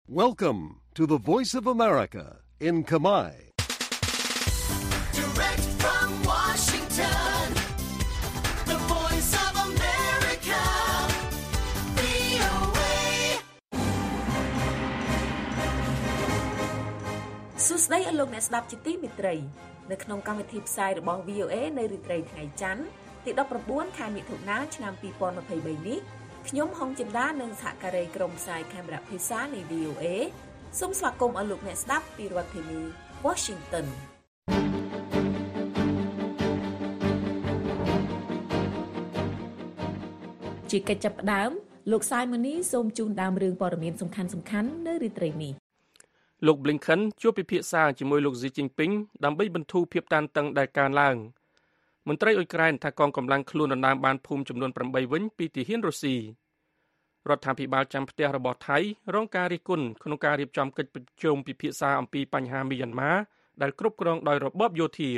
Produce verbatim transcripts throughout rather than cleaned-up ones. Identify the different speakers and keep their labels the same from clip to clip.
Speaker 1: Welcome to the Voice of America in Khmer.
Speaker 2: Direct from Washington, the Voice of America, វី អូ เอ
Speaker 3: សួស្តីអស់លោកអ្នកស្ដាប់ជាទីមេត្រីនៅក្នុងកម្មវិធីផ្សាយរបស់ វី អូ เอ នៅរាត្រីថ្ងៃច័ន្ទទីដប់ប្រាំបួនខែមិថុនាឆ្នាំពីរពាន់ម្ភៃបីនេះខ្ញុំហុងចិន្តានិងសហការីក្រុមផ្សាយកាមេរ៉ាភាសានៃ វី អូ เอ សូមស្វាគមន៍អស់លោកអ្នកស្ដាប់ពីរដ្ឋធានី Washington ជាកិច្ចចាប់ផ្ដើមលោកសាយម៉ូនីសូមជូនដើមរឿងព័ត៌មានសំខាន់ៗនៅរាត្រីនេះ
Speaker 4: លោក Blinken ជួបពិភាក្សាជាមួយលោក Xi Jinping ដើម្បីបន្ធូរភាពតានតឹងដែលកើនឡើងមន្ត្រីអ៊ុយក្រែនថាកងកម្លាំងខ្លួនដណ្ដើមបានភូមិចំនួនប្រាំបីវិញពីទាហានរុស្ស៊ីរដ្ឋាភិបាលចាំផ្ទះរបស់ថៃរងការរិះគន់ក្នុងការរៀបចំកិច្ចប្រជុំពិភាក្សាអំពីបញ្ហាមីយ៉ាន់ម៉ាដែលគ្រប់គ្រងដោយរបបយោធា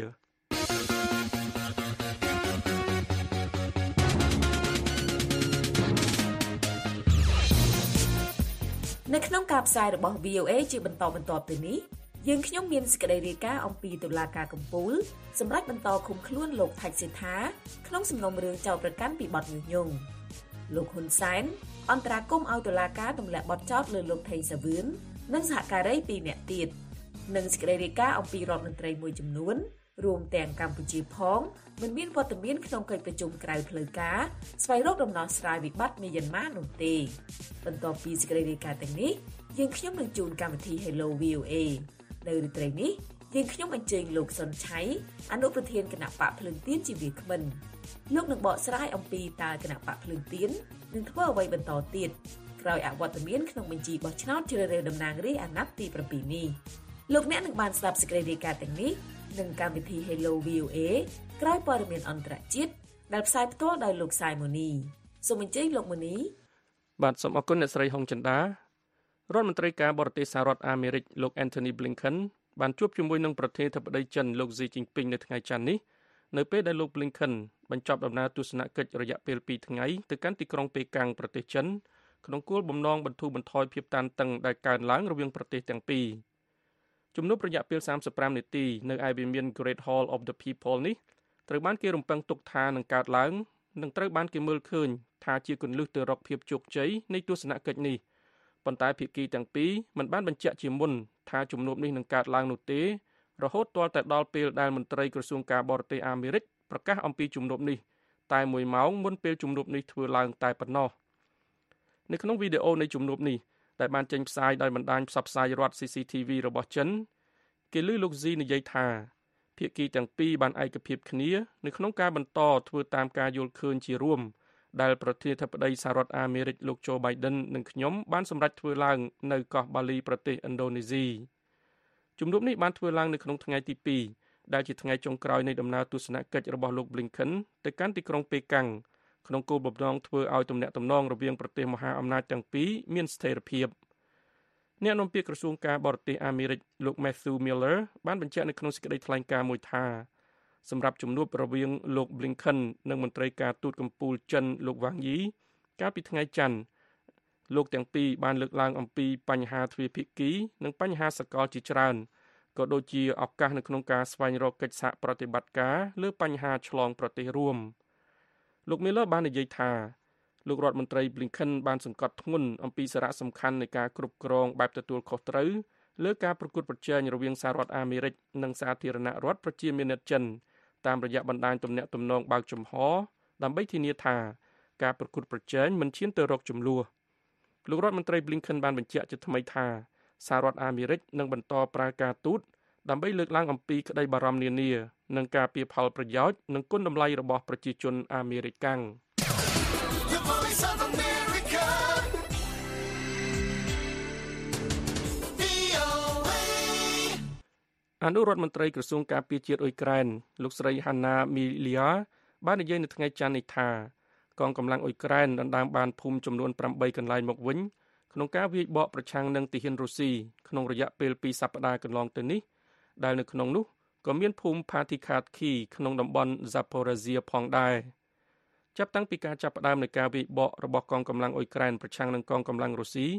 Speaker 3: នៅក្នុងការផ្សាយរបស់ វី អូ เอ ជាបន្តបន្ទាប់ទៅនេះយើងខ្ញុំមានសេចក្តីរាយការណ៍អំពីតុលាការកំពូលសម្រាប់បន្តឃុំខ្លួនលោកថៃសេដ្ឋាក្នុងសំណុំរឿងចោទប្រកាន់ពីបទញុះញង់លោកហ៊ុនសែនអន្តរាគមន៍ឲ្យតុលាការទម្លាក់បទចោទលើលោកថៃសាវឿននិងសហការីពីរនាក់ទៀតនិងសេចក្តីរាយការណ៍អំពីរដ្ឋមន្ត្រីមួយចំនួនរួមទាំងកម្ពុជាផងមិនមានវត្តមានក្នុងកិច្ចប្រជុំក្រៅផ្លូវការស្វែងរកដំណោះស្រាយវិបត្តិមីយ៉ាន់ម៉ានោះទេបន្ទាប់ពីសេចក្តីរាយការណ៍ទាំងនេះយើងខ្ញុំនឹងជូនកម្មវិធី Hello វី អូ เอ នៅរាត្រីនេះយើងខ្ញុំអញ្ជើញលោកសុនឆៃអនុប្រធានគណៈបកភ្លើងទៀនជាវាគ្មិនលោកនឹងបកស្រាយអំពីតើគណៈបកភ្លើងទៀននឹងធ្វើអ្វីបន្តទៀតក្រោយអវត្តមានក្នុងបញ្ជីបោះឆ្នោតជ្រើសរើសតំណាងរាស្ត្រអាណត្តិទីប្រាំពីរនេះលោកអ្នកនឹងបានស្ដាប់សេចក្តីរាយការណ៍ទាំងនេះនឹងកម្មវិធី Hello វី អូ เอ ក្រោយព័ត៌មានអន្តរជាតិដែលផ្សាយផ្ទាល់ដោយលោកសាយម៉ូនីសូមអញ្ជើញលោកម៉ូនី
Speaker 4: បាទសូមអរគុណអ្នកស្រីហុងចិន្តារដ្ឋមន្ត្រីការបរទេសសហរដ្ឋអាមេរិកលោក Antony Blinken បានជួបជាមួយនឹងប្រធានាធិបតីចិនលោក Xi Jinping នៅថ្ងៃច័ន្ទនេះនៅពេលដែលលោក Blinken បញ្ចប់ដំណើរទស្សនកិច្ចរយៈពេលពីរថ្ងៃទៅកាន់ទីក្រុងប៉េកាំងប្រទេសចិនក្នុងគោលបំណងបន្ធូរបន្ថយភាពតានតឹងដែលកើនឡើងរវាងប្រទេសទាំងពីរជំនួបរយៈពេលសាមសិបប្រាំនាទីនៅឯវិមាន Great Hall of the People នេះត្រូវបានគេរំពឹងទុកថានឹងកើតឡើងនិងត្រូវបានគេមើលឃើញថាជាគន្លឹះទៅរកភាពជោគជ័យនៃទស្សនកិច្ចនេះប៉ុន្តែភាគីទាំងពីរមិនបានបញ្ជាក់ជាមុនថាជំនួបនេះនឹងកើតឡើងនោះទេរហូតទាល់តែដល់ពេលដែលមន្ត្រីក្រសួងការបរទេសអាមេរិកប្រកាសអំពីជំនួបនេះតែមួយម៉ោងមុនពេលជំនួបនេះធ្វើឡើងតែប៉ុណ្ណោះនៅក្នុងវីដេអូនៃជំនួបនេះដែលបានចេញផ្សាយដោយបណ្ដាញផ្សព្វផ្សាយរដ្ឋ ស៊ី ស៊ី ទី វី របស់ចិនគេលើលោក Xi និយាយថាភាគីទាំងពីរបានឯកភាពគ្នានៅក្នុងការបន្តធ្វើតាមការយល់ឃើញជារួមដែលប្រធានាធិបតីសហរដ្ឋអាមេរិកលោក Joe Biden និងខ្ញុំបានសម្រេចធ្វើឡើងនៅកោះបាលីប្រទេសឥណ្ឌូនេស៊ីជំនួបនេះបានធ្វើឡើងនៅក្នុងថ្ងៃទីពីរដែលជាថ្ងៃចុងក្រោយនៃដំណើរទស្សនកិច្ចរបស់លោក Blinken ទៅកាន់ទីក្រុងប៉េកាំងក្នុងគោលបំណងធ្វើឲ្យទំនាក់ទំនងរវាងប្រទេសមហាអំណាចទាំងពីរមានស្ថិរភាពអ្នកនាំពាក្យក្រសួងការបរទេសអាមេរិកលោក Matthew Miller បានបញ្ជាក់នៅក្នុងសេចក្តីថ្លែងការណ៍មួយថាសម្រាប់ជំនួបរវាងលោក Blinken និងមន្ត្រីការទូតកំពូលចិនលោក Wang Yi កាលពីថ្ងៃច័ន្ទលោកទាំងពីរបានលើកឡើងអំពីបញ្ហាទ្វេភាគីនិងបញ្ហាសកលជាច្រើនក៏ដូចជាឱកាសនៅក្នុងការស្វែងរកកិច្ចសហប្រតិបត្តិការលើបញ្ហាឆ្លងប្រទេសរួមលោក Miller បាននិយាយថាលោករដ្ឋមន្ត្រី Blinken បានសង្កត់ធ្ងន់អំពីសារៈសំខាន់នៃការគ្រប់គ្រងបែបទទួលខុសត្រូវលើការប្រកួតប្រជែងរវាងសហរដ្ឋអាមេរិកនិងសាធារណរដ្ឋប្រជាមានិតចិនតាមរយៈបណ្ដាញទំនាក់ទំនងបើកចំហដើម្បីធានាថាការប្រកួតប្រជែងមិនឈានទៅរកជម្លោះលោករដ្ឋមន្ត្រី Blinken បានបញ្ជាក់ជាថ្មីថាសហរដ្ឋអាមេរិកនឹងបន្តប្រើការទូតដើម្បីលើកឡើងអំពីក្តីបារម្ភនានានិងការពារផលប្រយោជន៍និងគុណតម្លៃរបស់ប្រជាជនអាមេរិកកាំងអនុរដ្ឋមន្ត្រីក្រសួងការពារជាតិអ៊ុយក្រែនលោកស្រី Hanna Maliar បាននិយាយនៅថ្ងៃច័ន្ទនេះថាកងកម្លាំងអ៊ុយក្រែនដណ្ដើមបានភូមិចំនួនប្រាំបីកន្លែងមកវិញក្នុងការវាយបកប្រឆាំងនឹងទាហានរុស្ស៊ីក្នុងរយៈពេលពីរសប្តាហ៍កន្លងទៅនេះដែលនៅក្នុងនោះក៏មានភូមិ Patikhatsky ក្នុងតំបន់ Zaporizhzhia ផងដែរចាប់តាំងពីការចាប់ផ្ដើមនៃការវាយបករបស់កងកម្លាំងអ៊ុយក្រែនប្រឆាំងនឹងកងកម្លាំងរុស្ស៊ី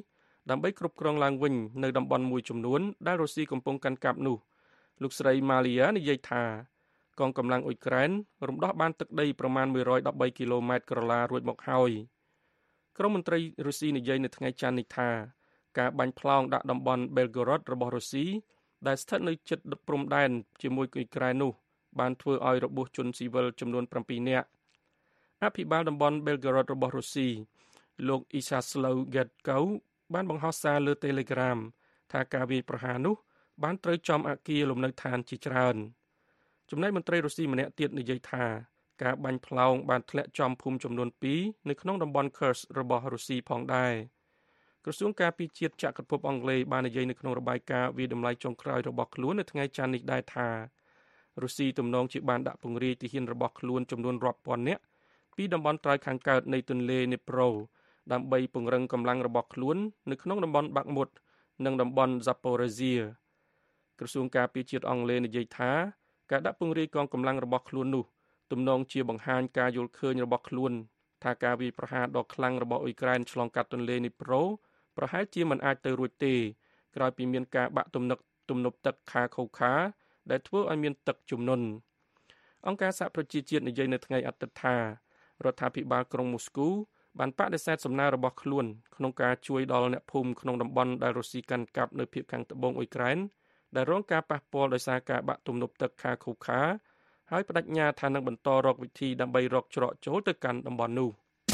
Speaker 4: ដើម្បីគ្រប់គ្រងឡើងវិញនៅតំបន់មួយចំនួនដែលរុស្ស៊ីកំពុងកាន់កាប់នោះលោកស្រី Malia និយាយថាកងកម្លាំងអ៊ុយក្រែនរំដោះបានទឹកដីប្រមាណមួយរយដប់បីគីឡូម៉ែត្រក្រឡារួចមកហើយក្រមមន្ត្រីរុស្ស៊ីនិយាយនៅថ្ងៃច័ន្ទនេះថាការបាញ់ផ្លោងដាក់តំបន់ Belgorod របស់រុស្ស៊ីដែលស្ថិតនៅជិតព្រំដែនជាមួយអ៊ុយក្រែននោះបានធ្វើឲ្យរបួសជនស៊ីវិលចំនួនប្រាំពីរនាក់អភិបាលតំបន់ Belgorod របស់រុស្ស៊ីលោក Isaslav Gedkov បានបង្ហោះសារលើ Telegram ថាការវាយប្រហារនោះបានត្រូវចំអគារលំនៅឋានជាច្រើនចំណែកមន្ត្រីរុស្ស៊ីម្នាក់ទៀតនិយាយថាការបាញ់ផ្លោងបានធ្លាក់ចំភូមិចំនួនពីរនៅក្នុងតំបន់ Kursk របស់រុស្ស៊ីផងដែរក្រសួងការពារជាតិចក្រភពអង់គ្លេសបាននិយាយនៅក្នុងរបាយការណ៍វិតម្លៃចុងក្រោយរបស់ខ្លួននៅថ្ងៃច័ន្ទនេះដែរថារុស្ស៊ីទំនងជាបានដាក់ពង្រាយទាហានរបស់ខ្លួនចំនួនរាប់ពាន់នាក់ពីតំបន់ត្រើយខាងកើតនៃទន្លេនេប្រូដើម្បីពង្រឹងកម្លាំងរបស់ខ្លួននៅក្នុងតំបន់បាក់មុតនិងតំបន់ Zaporizhzhia ក្រសួងការពារជាតិអង់គ្លេសនិយាយថាការដាក់ពង្រាយកងកម្លាំងរបស់ខ្លួននោះទំនងជាបង្ហាញការយល់ឃើញរបស់ខ្លួនថាការវាយប្រហារដ៏ខ្លាំងរបស់អ៊ុយក្រែនឆ្លងកាត់ទន្លេនេប្រូប្រហែលជាមិនអាចទៅរួចទេក្រោយពីមានការបាក់ទំនប់ទំនប់ទឹកខាខូខាដែលធ្វើឲ្យមានទឹកជំនន់អង្គការសហប្រជាជាតិនិយាយនៅថ្ងៃអាទិត្យថារដ្ឋាភិបាលក្រុងមូស្គូបានបដិសេធសំណើរបស់ខ្លួនក្នុងការជួយដល់អ្នកភូមិក្នុងតំបន់ដែលរុស្ស៊ីកាន់កាប់នៅភាគខាងត្បូងអ៊ុយក្រែនដែលរងការប៉ះពាល់ដោយសារការបាក់ទំនប់ទឹកខាខូខាហើយបដិញ្ញាថានឹងបន្តរកវិធីដើម្បីរកច្រកចូលទៅកាន់តំបន់នោះ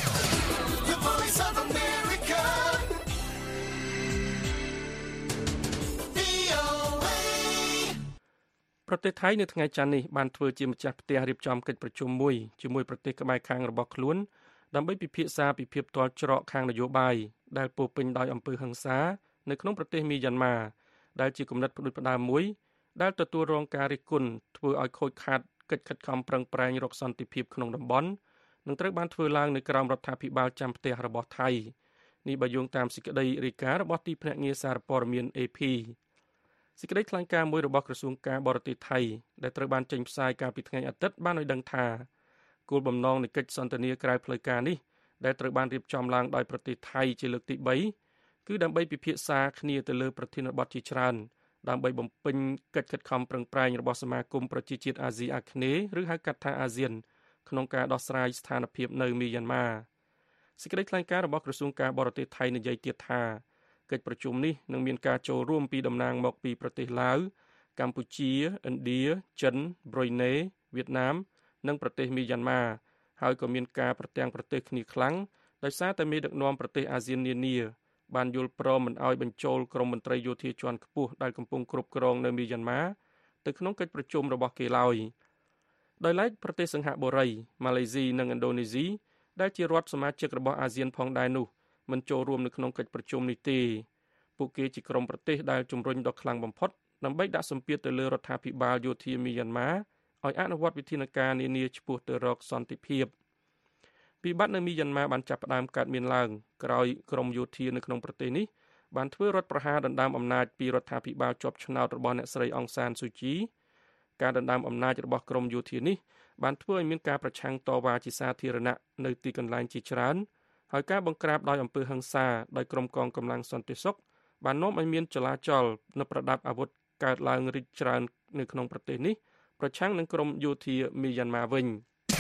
Speaker 4: ប្រទេសថៃនៅថ្ងៃច័ន្ទនេះបានធ្វើជាម្ចាស់ផ្ទះរៀបចំកិច្ចប្រជុំមួយជាមួយប្រទេសក្បែរខាងរបស់ខ្លួនដើម្បីពិភាក្សាពីភាពទាល់ច្រកខាងនយោបាយដែលពោពេញដោយអំពើហិង្សានៅក្នុងប្រទេសមីយ៉ាន់ម៉ាដែលជាគំនិតផ្ដួចផ្ដើមមួយដែលទទួលរងការរិះគន់ធ្វើឲ្យខូចខាតកិច្ចខិតខំប្រឹងប្រែងរកសន្តិភាពក្នុងតំបន់នឹងត្រូវបានធ្វើឡើងនៅក្រោមរដ្ឋាភិបាលចាំផ្ទះរបស់ថៃនេះបើយោងតាមសេចក្តីរាយការណ៍របស់ទីភ្នាក់ងារសារព័ត៌មាន เอ พี សេចក្តីថ្លែងការណ៍មួយរបស់ក្រសួងការបរទេសថៃដែលត្រូវបានចេញផ្សាយកាលពីថ្ងៃអាទិត្យបានឲ្យដឹងថាគោលបំណងនៃកិច្ចសន្ទនាក្រៅផ្លូវការនេះដែលត្រូវបានរៀបចំឡើងដោយប្រទេសថៃជាលើកទីបីគឺដើម្បីពិភាក្សាគ្នាទៅលើប្រធានបទជាច្រើនដើម្បីបំពេញកិច្ចខិតខំប្រឹងប្រែងរបស់សមាគមប្រជាជាតិអាស៊ីអាគ្នេយ៍ឬហៅកាត់ថាអាស៊ានក្នុងការដោះស្រាយស្ថានភាពនៅមីយ៉ាន់ម៉ាសេចក្តីថ្លែងការណ៍របស់ក្រសួងការបរទេសថៃនិយាយទៀតថាកិច្ចប្រជុំនេះនឹងមានការចូលរួមពីតំណាងមកពីប្រទេសឡាវកម្ពុជាឥណ្ឌាចិនប្រ៊ុយណេវៀតណាមនិងប្រទេសមីយ៉ាន់ម៉ាហើយក៏មានការប្រទាំងប្រទេសគ្នាខ្លាំងដោយសារតែមេដឹកនាំប្រទេសអាស៊ាននានាបានយល់ព្រមមិនឲ្យបញ្ចូលក្រុមមន្ត្រីយោធាជាន់ខ្ពស់ដែលកំពុងគ្រប់គ្រងនៅមីយ៉ាន់ម៉ាទៅក្នុងកិច្ចប្រជុំរបស់គេឡើយដោយឡែកប្រទេសសិង្ហបុរីម៉ាឡេស៊ីនិងឥណ្ឌូនេស៊ីដែលជារដ្ឋសមាជិករបស់អាស៊ានផងដែរនោះមិនចូលរួមនៅក្នុងកិច្ចប្រជុំនេះទេពួកគេជាក្រុមប្រទេសដែលជំរុញដ៏ខ្លាំងបំផុតដើម្បីដាក់សម្ពាធទៅលើរដ្ឋាភិបាលយោធាមីយ៉ាន់ម៉ាឲ្យអនុវត្តវិធានការនានាឆ្ពោះទៅរកសន្តិភាពវិបត្តិនៅមីយ៉ាន់ម៉ាបានចាប់ផ្ដើមកើតមានឡើងក្រោយក្រុមយោធានៅក្នុងប្រទេសនេះបានធ្វើរដ្ឋប្រហារដណ្ដើមអំណាចពីរដ្ឋាភិបាលជាប់ឆ្នោតរបស់អ្នកស្រីអង្សានស៊ូជីការដណ្ដើមអំណាចរបស់ក្រុមយោធានេះបានធ្វើឲ្យមានការប្រឆាំងតវ៉ាជាសាធារណៈនៅទីកន្លែងជាច្រើនហើយការបង្ក្រាបដោយអំពើហិង្សាដោយក្រុមកងកម្លាំងសន្តិសុខបាននាំឲ្យមានចលាចលនៅប្រដាប់អាវុធកើតឡើងរីកច្រើននៅក្នុងប្រទេសនេះប្រឆាំងនឹងក្រុមយោធាមីយ៉ាន់ម៉ាវិញ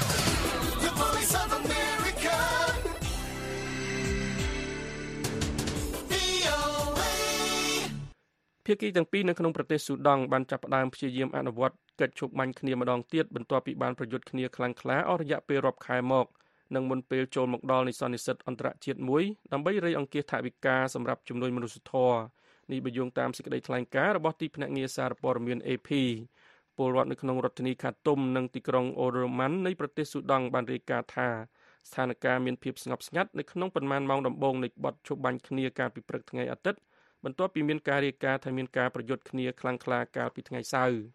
Speaker 4: ភាគីទាំងពីរនៅក្នុងប្រទេសស៊ូដង់បានចាប់ផ្ដើមព្យាយាមអនុវត្តកិច្ចឈប់បាញ់គ្នាម្ដងទៀតបន្ទាប់ពីបានប្រយុទ្ធគ្នាខ្លាំងក្លាអស់រយៈពេលរាប់ខែមកនិងមុនពេលចូលមកដល់នៃសន្និសីទអន្តរជាតិមួយដើម្បីរៃអង្គាសថវិកាសម្រាប់ជំនួយមនុស្សធម៌នេះបញ្យងតាមសេចក្តីថ្លែងការណ៍របស់ទីភ្នាក់ងារសារព័ត៌មាន เอ พี ពលរដ្ឋនៅក្នុងរដ្ឋធានីខាតុមនិងទីក្រុងអូរ៉ូម៉ាន់នៃប្រទេសស៊ូដង់បានរាយការណ៍ថាស្ថានភាពមានភាពស្ងប់ស្ងាត់នៅក្នុងប៉ុន្មានម៉ោងដំបូងនៃបទឈប់បាញ់គ្នាកាលពីព្រឹកថ្ងៃអាទិត្យបន្ទាប់ពីមានការរាយការណ៍ថាមានការប្រយុទ្ធគ្នាខ្លាំងក្លាកាលពីថ្ងៃសៅរ៍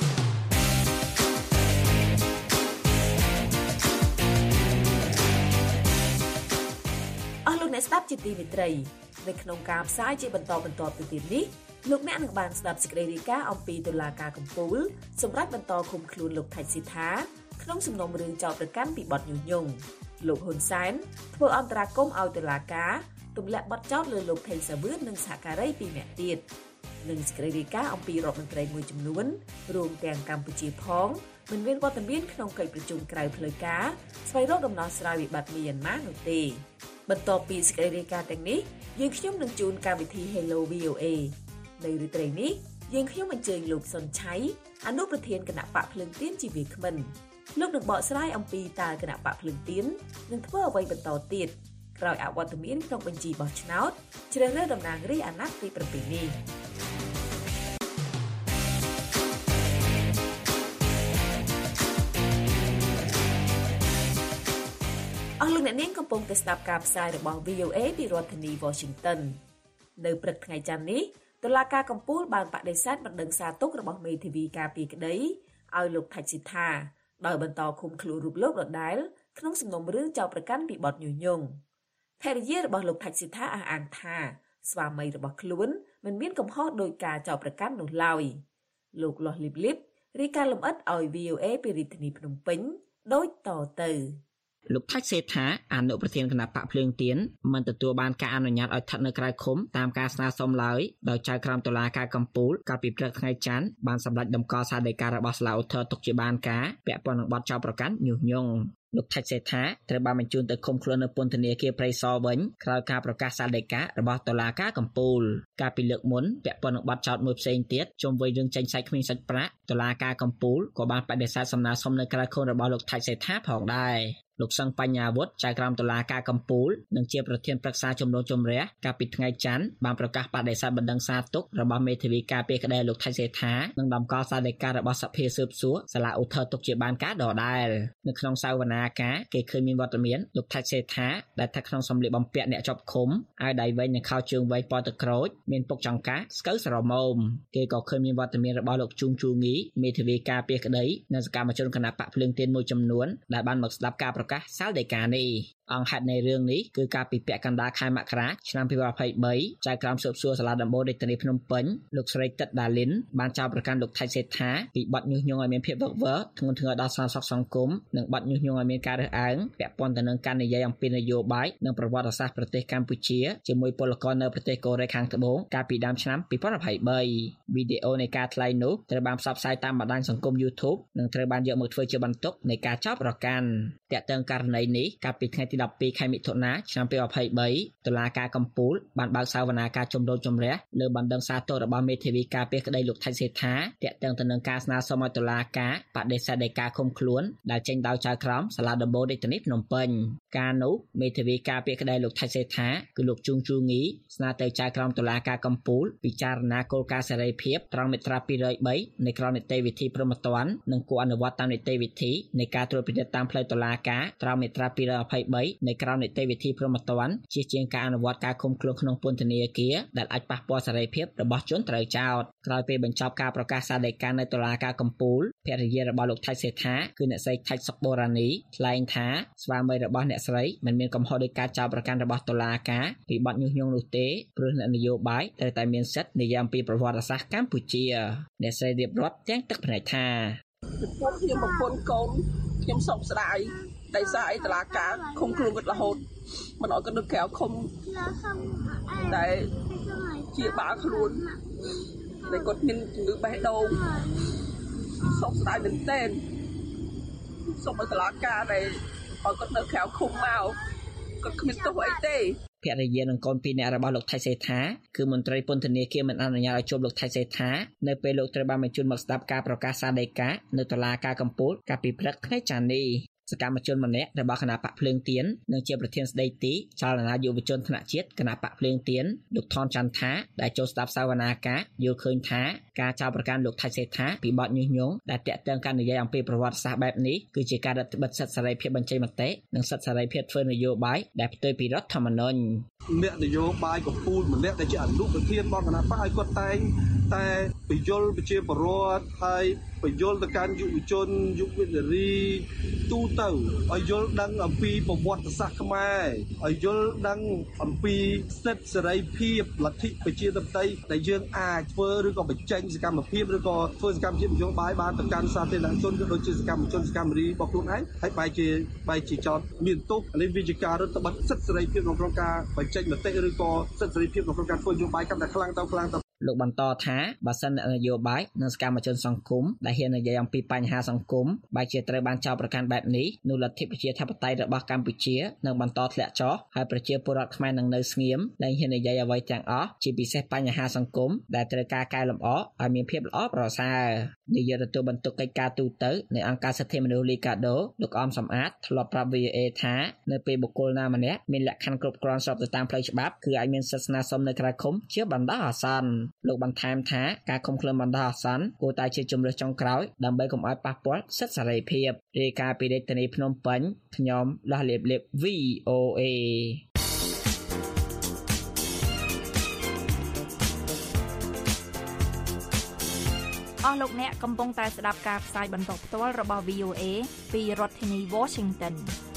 Speaker 3: អស់លោកអ្នកស្ដាប់ជាទីមេត្រីនៅក្នុងការផ្សាយជាបន្តបន្ទាប់ទៅទៀតនេះលោកអ្នកនឹងបានស្ដាប់សេចក្តីរាយការណ៍អំពីតុលាការកំពូលសម្រាប់បន្តឃុំខ្លួនលោកថៃស៊ីថាក្នុងសំណុំរឿងចោទប្រកាន់ពីបទញុះញង់លោកហ៊ុនសែនធ្វើអន្តរាគមន៍ឲ្យតុលាការទទម្លាក់បទចោទលើលោកថៃសាវឿននិងសហការីពីរនាក់ទៀតនិងសេចក្តីរាយការណ៍អំពីរដ្ឋមន្ត្រីមួយចំនួនរួមទាំងកម្ពុជាផងមិនមានវត្តមានក្នុងកិច្ចប្រជុំក្រៅផ្លូវការស្វែងរកដំណោះស្រាយវិបត្តិមីយ៉ាន់ម៉ានោះទេបន្ទាប់ពីសេចក្តីរាយការណ៍ទាំងនេះយើងខ្ញុំនឹងជូនកម្មវិធី Hello វី អូ เอ នៅរាត្រីនេះយើងខ្ញុំអញ្ជើញលោកសុនឆៃអនុប្រធានគណៈបកភ្លើងទៀនជាវាគ្មិនលោកនឹងបកស្រាយអំពីតើគណៈបកភ្លើងទៀននឹងធ្វើអ្វីបន្តទៀតក្រោយអវត្តមានក្នុងបញ្ជីបោះឆ្នោតជ្រើសរើសតំណាងរាស្ត្រអាណត្តិទី7នេះអស់លោកអ្នកនាងកំពុងតែស្ដាប់ការផ្សាយរបស់ វី អូ เอ ពីរដ្ឋធានី Washington នៅព្រឹកថ្ងៃច័ន្ទនេះតុលាការកំពូលបានបដិសេធបណ្ដឹងសារទុករបស់មេធាវីការពារក្តីឲ្យលោកថៃសិដ្ឋាដោយបន្តឃុំខ្លួនរូបលោកដដែលក្នុងសំណុំរឿងចោទប្រកាន់ពីបទញុះញង់ភរិយារបស់លោកថៃសិដ្ឋាអះអាងថាស្វាមីរបស់ខ្លួនមិនមានកំហុសដោយការចោទប្រកាន់នោះឡើយលោកលាស់លីបលីបរាយការណ៍លម្អិតឲ្យ វី អូ เอ ពីរាជធានីភ្នំពេញដូចតទៅ
Speaker 5: លោកថៃសេដ្ឋាអនុប្រធានគណៈបកភ្លើងទៀនមិនទទួលបានការអនុញ្ញាតឲ្យស្ថិតនៅក្រៅឃុំតាមការស្នើសុំឡើយដោយចៅក្រមតុលាការកំពូលកាលពីព្រឹកថ្ងៃច័ន្ទបានសម្រេចដំកល់សារដីការបស់សាលាឧទ្ធរណ៍ទុកជាបានការពាក់ព័ន្ធនឹងបទចោទប្រកាន់ញុះញង់លោកថៃសេដ្ឋាត្រូវបានបញ្ជូនទៅឃុំខ្លួននៅពន្ធនាគារព្រៃសរវិញក្រោយការប្រកាសសាលដីការបស់តុលាការកំពូលកាលពីលើកមុនពាក់ព័ន្ធនឹងបទចោទមួយផ្សេងទៀតជុំវិញរឿងចេញសាច់គ្មានសាច់ប្រាក់តុលាការកំពូលក៏បានបដិសេធសំណើសុំនៅក្រៅឃុំរបស់លោកថៃសេដ្ឋាផងដែរលោកសង្ឃបញ្ញាវុឌ្ឍចៅក្រមតុលាការកំពូលនិងជាប្រធានប្រឹក្សាជំនុំជម្រះកាលពីថ្ងៃច័ន្ទបានប្រកាសបដិសេធបណ្ដឹងសារទុករបស់មេធាវីការពារក្តីលោកថៃសេដ្ឋានិងដំកល់សារដីការបស់សភាស៊ើបសួរសាលាឧទ្ធរណ៍ទុកជាបានការដដែលនៅក្នុងសាវនាការគេឃើញមានវត្តមានលោកថៃសេដ្ឋាដែលស្ថិតក្នុងសម្លៀកបំពាក់អ្នកជាប់ឃុំអាវដៃវែងនិងខោជើងវែងពណ៌ទឹកក្រូចមានពុកចង្កាស្កូវស្រមោមគេក៏ឃើញមានវត្តមានរបស់លោកជូងជួងីមេធាវីការពារក្តីនិងសកម្មជនគណៈបកភ្លើងទៀនមួយចំនួនដែលបានមកស្ដាប់ការប្រកាសសាលដីកានេះអង្គហេតុនៃរឿងនេះគឺការពីពាក់កណ្ដាលខែមករាឆ្នាំពីរពាន់ยี่สิบสามចៅក្រមស៊ើបសួរសាលាដំបូងរាជធានីភ្នំពេញលោកស្រីទឹកដាលីនបានចោទប្រកាន់លោកថៃសេដ្ឋាពីបទញុះញង់ឲ្យមានភាពវឹកវរធ្ងន់ធ្ងរដល់សន្តិសុខសង្គមនិងបទញុះញង់ឲ្យមានការរើសអើងពាក់ព័ន្ធទៅនឹងការនិយាយអំពីនយោបាយនិងប្រវត្តិសាស្ត្រប្រទេសកម្ពុជាជាមួយពលករនៅប្រទេសកូរ៉េខាងត្បូងកាលពីដើមឆ្នាំពីរពាន់ยี่สิบสามវីដេអូនៃការថ្លែងនោះត្រូវបានផ្សព្វផ្សាយតាមបណ្ដាញសង្គម YouTube និងត្រូវបានយកមកធ្វើជាបន្ទុកនៃការចោទប្រកាន់ទាក់ទងករណីនេះកាលពីថ្ងៃទីដប់ពីរខែមិថុនាឆ្នាំពីរពាន់ยี่สิบสามតុលាការកំពូលបានបើកសាវនាការជំនុំជម្រះលើបណ្ដឹងសារទុករបស់មេធាវីការពារក្តីលោកថៃសេដ្ឋាទាក់ទងទៅនឹងការស្នើសុំឲ្យតុលាការបដិសេធដីកាឃុំខ្លួនដែលចេញដោយចៅក្រមសាលាដំបូងរាជធានីភ្នំពេញការនោះមេធាវីការពារក្តីលោកថៃសេដ្ឋាគឺលោកជូងជួងីស្នើទៅចៅក្រមតុលាការកំពូលពិចារណាគោលការណ៍សេរីភាពត្រង់មាត្រាពីររយបីនៃក្រមនីតិវិធីព្រហ្មទណ្ឌនិងគួរអនុវត្តតាមនីតិវិធីនៃការត្រួតពិនិត្យតាមផ្លូវតុលាការត្រង់មាត្រាពីររយยี่สิบបីនៃក្រមនីតិវិធីព្រហ្មទណ្ឌជាជាងការអនុវត្តការឃុំខ្លួនក្នុងពន្ធនាគារដែលអាចប៉ះពាល់សេរីភាពរបស់ជនត្រូវចោទក្រោយពេលបញ្ចប់ការប្រកាសសាលដីកានៅតុលាការកំពូលភរិយារបស់លោកថៃសេដ្ឋាគឺអ្នកស្រីថៃសុកបូរ៉ានីថ្លែងថាស្វាមីរបស់អ្នកស្រីមិនមានកំហុសដោយការចោទប្រកាន់របស់តុលាការពីបទញុះញង់នោះទេព្រោះអ្នកនយោបាយត្រូវតែមានសិទ្ធិនិយាយអំពីប្រវត្តិសាស្ត្រកម្ពុជាអ្នកស្រីរៀបរាប់ទាំងទឹកភ្នែកថា
Speaker 6: ពួកខ្ញុំប្រពន្ធកូនខ្ញុំសោកស្ដាយដោយសារអីតុលាការឃុំខ្លួនគាត់រហូតមិនអត់គាត់នៅក្រៅឃុំតែជាបាល់ខ្លួនតែគាត់មានជំងឺបេះដូងសោកស្ដាយមែនទែនសូមឲ្យតុលាការដែលឲ្យគាត់នៅក្រៅឃុំមកគាត់គ្មានទោសអីទេ
Speaker 5: ភរិយានិងកូនពីរនាក់របស់លោកថៃសេដ្ឋាគឺមន្ត្រីពន្ធនាគារមិនអនុញ្ញាតឲ្យជួបលោកថៃសេដ្ឋានៅពេលលោកត្រូវបានបញ្ជូនមកស្ដាប់ការប្រកាសសាលដីកានៅតុលាការកំពូលកាលពីព្រឹកថ្ងៃច័ន្ទនេះសកម្មជនម្នាក់របស់គណៈបកភ្លើងទៀននិងជាប្រធានស្ដីទីចលនាយុវជនថ្នាក់ជាតិគណៈបកភ្លើងទៀនលោកថនច័ន្ទថាដែលចូលស្ដាប់សាវនាការយល់ឃើញថាការចោទប្រកាន់លោកថៃសេដ្ឋាពីបទញុះញង់ដែលតាក់ទងការនិយាយអំពីប្រវត្តិសាស្ត្របែបនេះគឺជាការរឹតបន្តឹងសិទ្ធិសេរីភាពបញ្ចេញមតិនិងសិទ្ធិសេរីភាពធ្វើនយោបាយដែលផ្ទុយពីរដ្ឋធម្មនុញ្ញ
Speaker 7: អ្នកនយោបាយកំពូលម្នាក់ដែលជាអនុប្រធានរបស់គណៈបកឲ្យគាត់តែងតែបញ្យលប្រជាពលរដ្ឋហើយបញ្យលទៅកាន់យុវជនយុវនារីទូទៅឲ្យយល់ដឹងអំពីប្រវត្តិសាស្ត្រខ្មែរឲ្យយល់ដឹងអំពីសិទ្ធិសេរីភាពលទ្ធិប្រជាធិបតេយ្យដែលយើងអាចធ្វើឬក៏បញ្ចេញសកម្មភាពឬក៏ធ្វើសកម្មភាពនយោបាយបានទៅកាន់សាធារណជនក៏ដូចជាសកម្មជនសកម្មរីរបស់ខ្លួនឯងហើយបែរជាបែរជាចោតមានទោសនេះវាជាការរឹតបន្តឹងសិទ្ធិសេរីភាពក្នុងការបញ្ចេញមតិឬក៏សិទ្ធិសេរីភាពក្នុងការធ្វើនយោបាយកាន់តែខ្លាំងទៅខ្លាំងទៅ
Speaker 5: លោកបន្តថាបើសិនអ្នកនយោបាយនិងសកម្មជនសង្គមដែលហ៊ាននិយាយអំពីបញ្ហាសង្គមបែរជាត្រូវបានចោទប្រកាន់បែបនេះនោះលទ្ធិប្រជាធិបតេយ្យរបស់កម្ពុជានឹងបន្តធ្លាក់ចុះហើយប្រជាពលរដ្ឋខ្មែរនឹងនៅស្ងៀមដែលហ៊ាននិយាយអ្វីទាំងអស់ជាពិសេសបញ្ហាសង្គមដែលត្រូវការកែលម្អឲ្យមានភាពល្អប្រសើរនាយកទទួលបន្ទុកកិច្ចការទូតនៃអង្គការសិទ្ធិមនុស្សលីកាដូលោកអមសំអាតធ្លាប់ប្រាប់ V O A ថានៅពេលបុគ្គលណាម្នាក់មានលក្ខខណ្ឌគ្រប់គ្រាន់ស្របទៅតាមផ្លូវច្បាប់គឺអាចមានសិទ្ធិស្នើសុំនៅក្រៅឃុំជាបណ្ដោះអាសន្នលោកបន្ថែមថាការឃុំខ្លួនបណ្ដោះអាសន្នគួរតែជាជំរើសចុងក្រោយដើម្បីកុំឲ្យប៉ះពាល់សិទ្ធិសេរីភាពរាយការណ៍ពីរាជធានីភ្នំពេញខ្ញុំលាស់លៀបលៀប V O A
Speaker 8: អស់លោកអ្នកកំពុងតែស្ដាប់ការផ្សាយបន្តផ្ទាល់របស់ V O A ពីរដ្ឋធានី Washington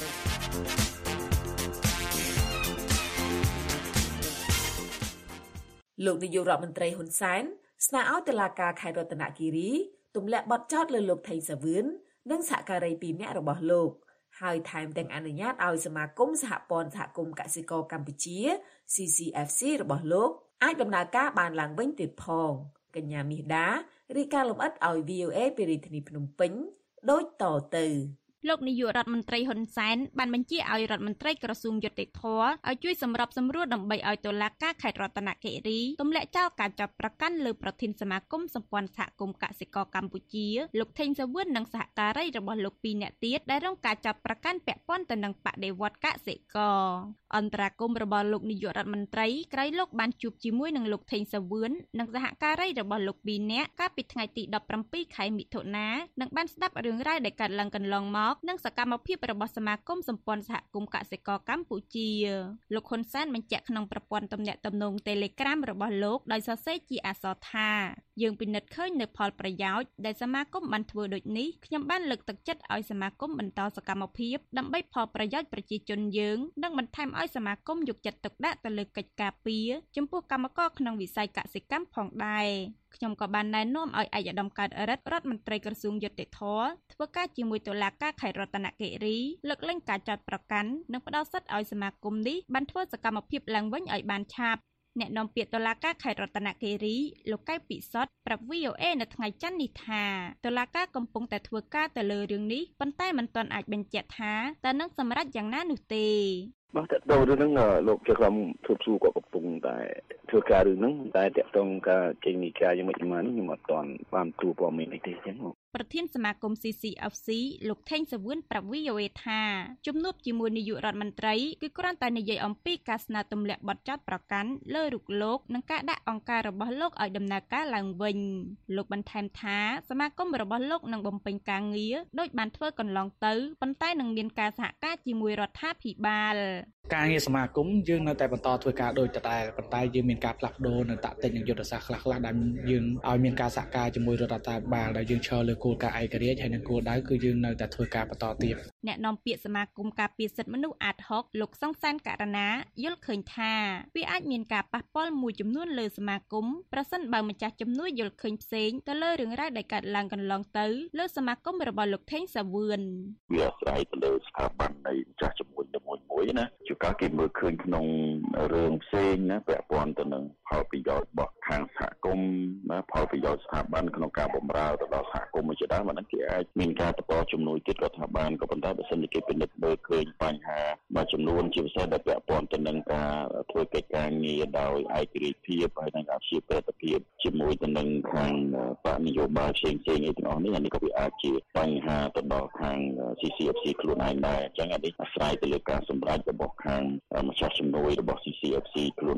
Speaker 3: លោកនាយករដ្ឋមន្ត្រីហ៊ុនសែនស្នើឲ្យតុលាការខេត្តរតនគិរីទម្លាក់បទចោទលើលោកថៃសាវឿននិងសហការីពីរនាក់របស់លោកហើយថែមទាំងអនុញ្ញាតឲ្យសមាគមសហព័ន្ធសហគមន៍កសិករកម្ពុជា C C F C របស់លោកអាចដំណើរការបានឡើងវិញទៀតផងកញ្ញាមាសដារាយការណ៍លម្អិតឲ្យ V O A ពីរាជធានីភ្នំពេញដូចតទៅ
Speaker 8: លោកនាយករដ្ឋមន្ត្រីហ៊ុនសែនបានបញ្ជាឲ្យរដ្ឋមន្ត្រីក្រសួងយុតិធធម៌ឲ្យជួយសម្របសម្រួលដើម្បីឲ្យតុលាការខេត្តរតនគិរីទម្លាក់ចោលការចាប់ប្រកាន់លើប្រធានសមាគមសម្ព័ន្ធសហគមន៍កសិករកម្ពុជាលោកថេងសាវឿននិងសហការីរបស់លោកពីរនាក់ទៀតដែលរងការចាប់ប្រកាន់ពាក់ព័ន្ធទៅនឹងបដិវត្តកសិករអន្តរាគមរបស់លោកនាយករដ្ឋមន្ត្រីក្រោយលោកបានជួបជាមួយនឹងលោកថេងសាវឿននិងសហការីរបស់លោកពីរនាក់កាលពីថ្ងៃទីដប់ប្រាំពីរខែមិថុនានិងបានស្ដាប់រឿងរ៉ាវដែលកើតឡើងកន្លងមកនិងសកម្មភាពរបស់សមាគមសម្ព័ន្ធសហគមន៍កសិករកម្ពុជាលោកហ៊ុនសែនបញ្ជាក់ក្នុងប្រព័ន្ធទំនាក់ទំនង Telegram របស់លោកដោយសរសេរជាអក្សរថាយើងពិនិត្យឃើញនៅផលប្រយោជន៍ដែលសមាគមបានធ្វើដូចនេះខ្ញុំបានលើកទឹកចិត្តឲ្យសមាគមបន្តសកម្មភាពដើម្បីផលប្រយោជន៍ប្រជាជនយើងនិងបន្ថែមឲ្យសមាគមយកចិត្តទុកដាក់ទៅលើកិច្ចការពារចំពោះកម្មករក្នុងវិស័យកសិកម្មផងដែរខ្ញុំក៏បានណែនាំឲ្យឯកឧត្តមកើតរិទ្ធរដ្ឋមន្ត្រីក្រសួងយុតិធធម៌ធ្វើការជាមួយតុលាការខេត្តរតនគិរីលើកលែងការចោទប្រកាន់និងផ្ដល់សិទ្ធិឲ្យសមាគមនេះបានធ្វើសកម្មភាពឡើងវិញឲ្យបានឆាប់អ្នកនាំពាក្យតុលាការខេត្តរតនគិរីលោកកៅពិសុទ្ធប្រាប់ V O A នៅថ្ងៃច័ន្ទនេះថាតុលាការកំពុងតែធ្វើការទៅលើរឿងនេះប៉ុន្តែមិនទាន់អាចបញ្ជាក់ថាតើនឹងសម្រេចយ៉ាងណានោះទេ
Speaker 9: បាទតើទៅរឿងហ្នឹងលោកជាក្រុមធូបស៊ូក៏កំពុងតែធ្វើការរឿងហ្នឹងតែតកតងការចេញនីការយ៉ាងម៉េចម៉ានខ្ញុំអត់ទាន់បានទូព័ត៌មានអីទេអញ្ចឹង
Speaker 8: ប្រធានសមាគម C C F C លោកថេងសាវឿនប្រាប់ V O A ថាជំនួបជាមួយនាយករដ្ឋមន្ត្រីគឺគ្រាន់តែនិយាយអំពីការស្នើទម្លាក់បទចោទប្រកាន់លើរូបលោកនិងការដាក់អង្គការរបស់លោកឲ្យដំណើរការឡើងវិញលោកបន្ថែមថាសមាគមរបស់លោកនឹងបំពេញការងារដោយបានធ្វើកន្លងទៅប៉ុន្តែនឹងមានការសហការជាមួយរដ្ឋាភិបាល
Speaker 10: ការងារសមាគមយើងនៅតែបន្តធ្វើការដូចដដែលប៉ុន្តែយើងមានការផ្លាស់ប្ដូរនៅតាក់ទិចនិងយុទ្ធសាស្ត្រខ្លះៗដែលយើងឲ្យមានការសហការជាមួយរដ្ឋាភិបាលដែលយើងឈរលើគោលការណ៍ឯករាជ្យហើយនិងគោលដៅគឺយើងនៅតែធ្វើការបន្តទៀត
Speaker 8: អ្នកនាំពាក្យសមាគមការពារសិទ្ធិមនុស្សអាតហុកលោកសង្សានករណាយល់ឃើញថាវាអាចមានការប៉ះពាល់មួយចំនួនលើសមាគមប្រសិនបើម្ចាស់ជំនួយយល់ឃើញផ្សេងទៅលើរឿងរ៉ាវដែលកើតឡើងកន្លងទៅលើសមាគមរបស់លោកថេងសាវឿន
Speaker 9: វាអាស្រ័យទៅលើស្ថាប័ននៃម្ចាស់ជំនួយមួយមួយណាជួនកាលគេមើលឃើញក្នុងរឿងផ្សេងណាពាក់ព័ន្ធទៅនឹងផលប្រយោជន៍របស់ខាងសហគមន៍ណាផលប្រយោជន៍ស្ថាប័នក្នុងការបម្រើទៅដល់សហគមន៍ជាដើមអាហ្នឹងគេអាចមានការបន្តជំនួយទៀតរដ្ឋាភិបាលក៏ប៉ុន្តែបើសិនជាគេពិនិត្យមើលឃើញបញ្ហាមួយចំនួនជាពិសេសដែលពាក់ព័ន្ធទៅនឹងការធ្វើកិច្ចការងារដោយឯករាជ្យភាពហើយនិងអព្យាក្រឹតភាពជាមួយទៅនឹងខាងបកនយោបាយផ្សេងៗឯទាំងអស់នេះអានេះក៏វាអាចជាបញ្ហាទៅដល់ខាង C C F C ខ្លួនឯងដែរអញ្ចឹងអានេះអាស្រ័យទៅលើការសម្រេចរបស់ខាងម្ចាស់ជំនួយរបស់ C C F C ខ្លួនឯង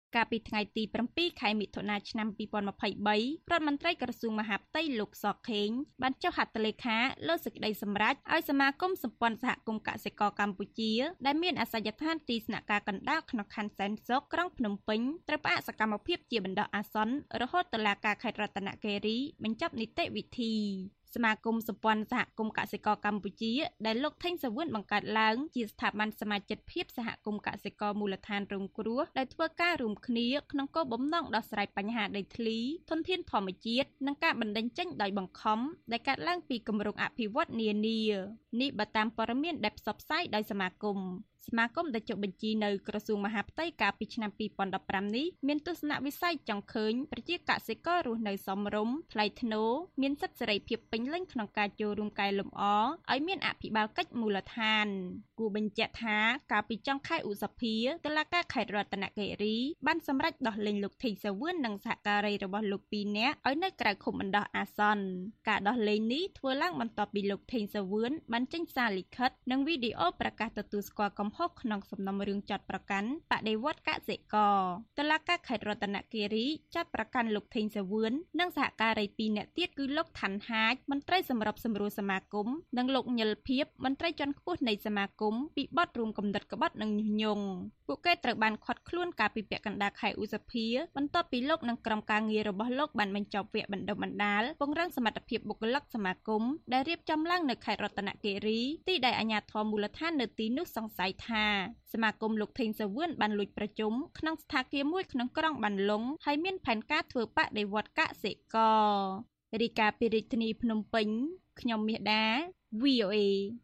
Speaker 8: កាលពីថ្ងៃទី7ខែមិថុនាឆ្នាំពីរពាន់ម្ភៃបីរដ្ឋមន្ត្រីក្រសួងមហាផ្ទៃលោកសខេងបានចុះហត្ថលេខាលើសេចក្តីសម្រេចឲ្យសមាគមសម្ព័ន្ធសហគមន៍កសិករកម្ពុជាដែលមានអាសយដ្ឋានទីស្នាក់ការកណ្ដាលក្នុងខណ្ឌសែនសុខក្រុងភ្នំពេញត្រូវផ្អាកសកម្មភាពជាបណ្ដោះអាសន្នរហូតតុលាការខេត្តរតនគិរីបញ្ចប់នីតិវិធីសមាគមសម្ព័ន្ធសហគមន៍កសិករកម្ពុជាដែលលោកថេងសាវឿនបង្កើតឡើងជាស្ថាប័នសមាជិកភាពសហគមន៍កសិករមូលដ្ឋានរងគ្រោះដែលធ្វើការរួមគ្នាក្នុងគោលបំណងដោះស្រាយបញ្ហាដីធ្លីធនធានធម្មជាតិនិងការបណ្តេញចេញដោយបង្ខំដែលកើតឡើងពីគម្រោងអភិវឌ្ឍន៍នានានេះបើតាមព័ត៌មានដែលផ្សព្វផ្សាយដោយសមាគមសមាគមដែលចុះបញ្ជីនៅក្រសួងមហាផ្ទៃកាលពីឆ្នាំពីរពាន់ដប់ប្រាំនេះមានទស្សនវិស័យចង់ឃើញប្រជាកសិកររស់នៅសមរម្យថ្លៃថ្នូរមានសិទ្ធិសេរីភាពពេញលេញក្នុងការចូលរួមកែលម្អឲ្យមានអភិបាលកិច្ចមូលដ្ឋានគួរបញ្ជាក់ថាកាលពីចុងខែឧសភាតុលាការខេត្តរតនគិរីបានសម្រេចដោះលែងលោកថេងសាវឿននិងសហការីរបស់លោកពីរនាក់ឲ្យនៅក្រៅឃុំបណ្ដោះអាសន្នការដោះលែងនេះធ្វើឡើងបន្ទាប់ពីលោកថេងសាវឿនបានចេញសារលិខិតនិងវីដេអូប្រកាសទទួលស្គាល់កំហុសក្នុងសំណុំរឿងចាត់ប្រកាន់បដិវត្តកសិករតុលាការខេត្តរតនគិរីចាត់ប្រកាន់លោកថេងសាវឿននិងសហការីពីរនាក់ទៀតគឺលោកឋានហាជមន្ត្រីសម្របសម្រួលសមាគមនិងលោកញិលភៀបមន្ត្រីជាន់ខ្ពស់នៃសមាគមពីបទរួមគំនិតក្បត់និងញុះញង់ពួកគេត្រូវបានឃាត់ខ្លួនកាលពីពាក់កណ្ដាលខែឧសភាបន្ទាប់ពីលោកនិងក្រុមការងាររបស់លោកបានបញ្ចប់វគ្គបណ្ដុះបណ្ដាលពង្រឹងសមត្ថភាពបុគ្គលិកសមាគមដែលរៀបចំឡើងនៅខេត្តរតនគិរីទីដែលអាជ្ញាធរមូលដ្ឋាននៅទីនោះសង្ស័យថាសមាគមលោកថេងសាវឿនបានលួចប្រជុំក្នុងស្ថានភាពមួយក្នុងក្រុងបានលុងហើយមានផែនការធ្វើបដិវត្តកសិកររាយការណ៍ពីរាជធានីភ្នំពេញខ្ញុំមាសដា វី អូ អេ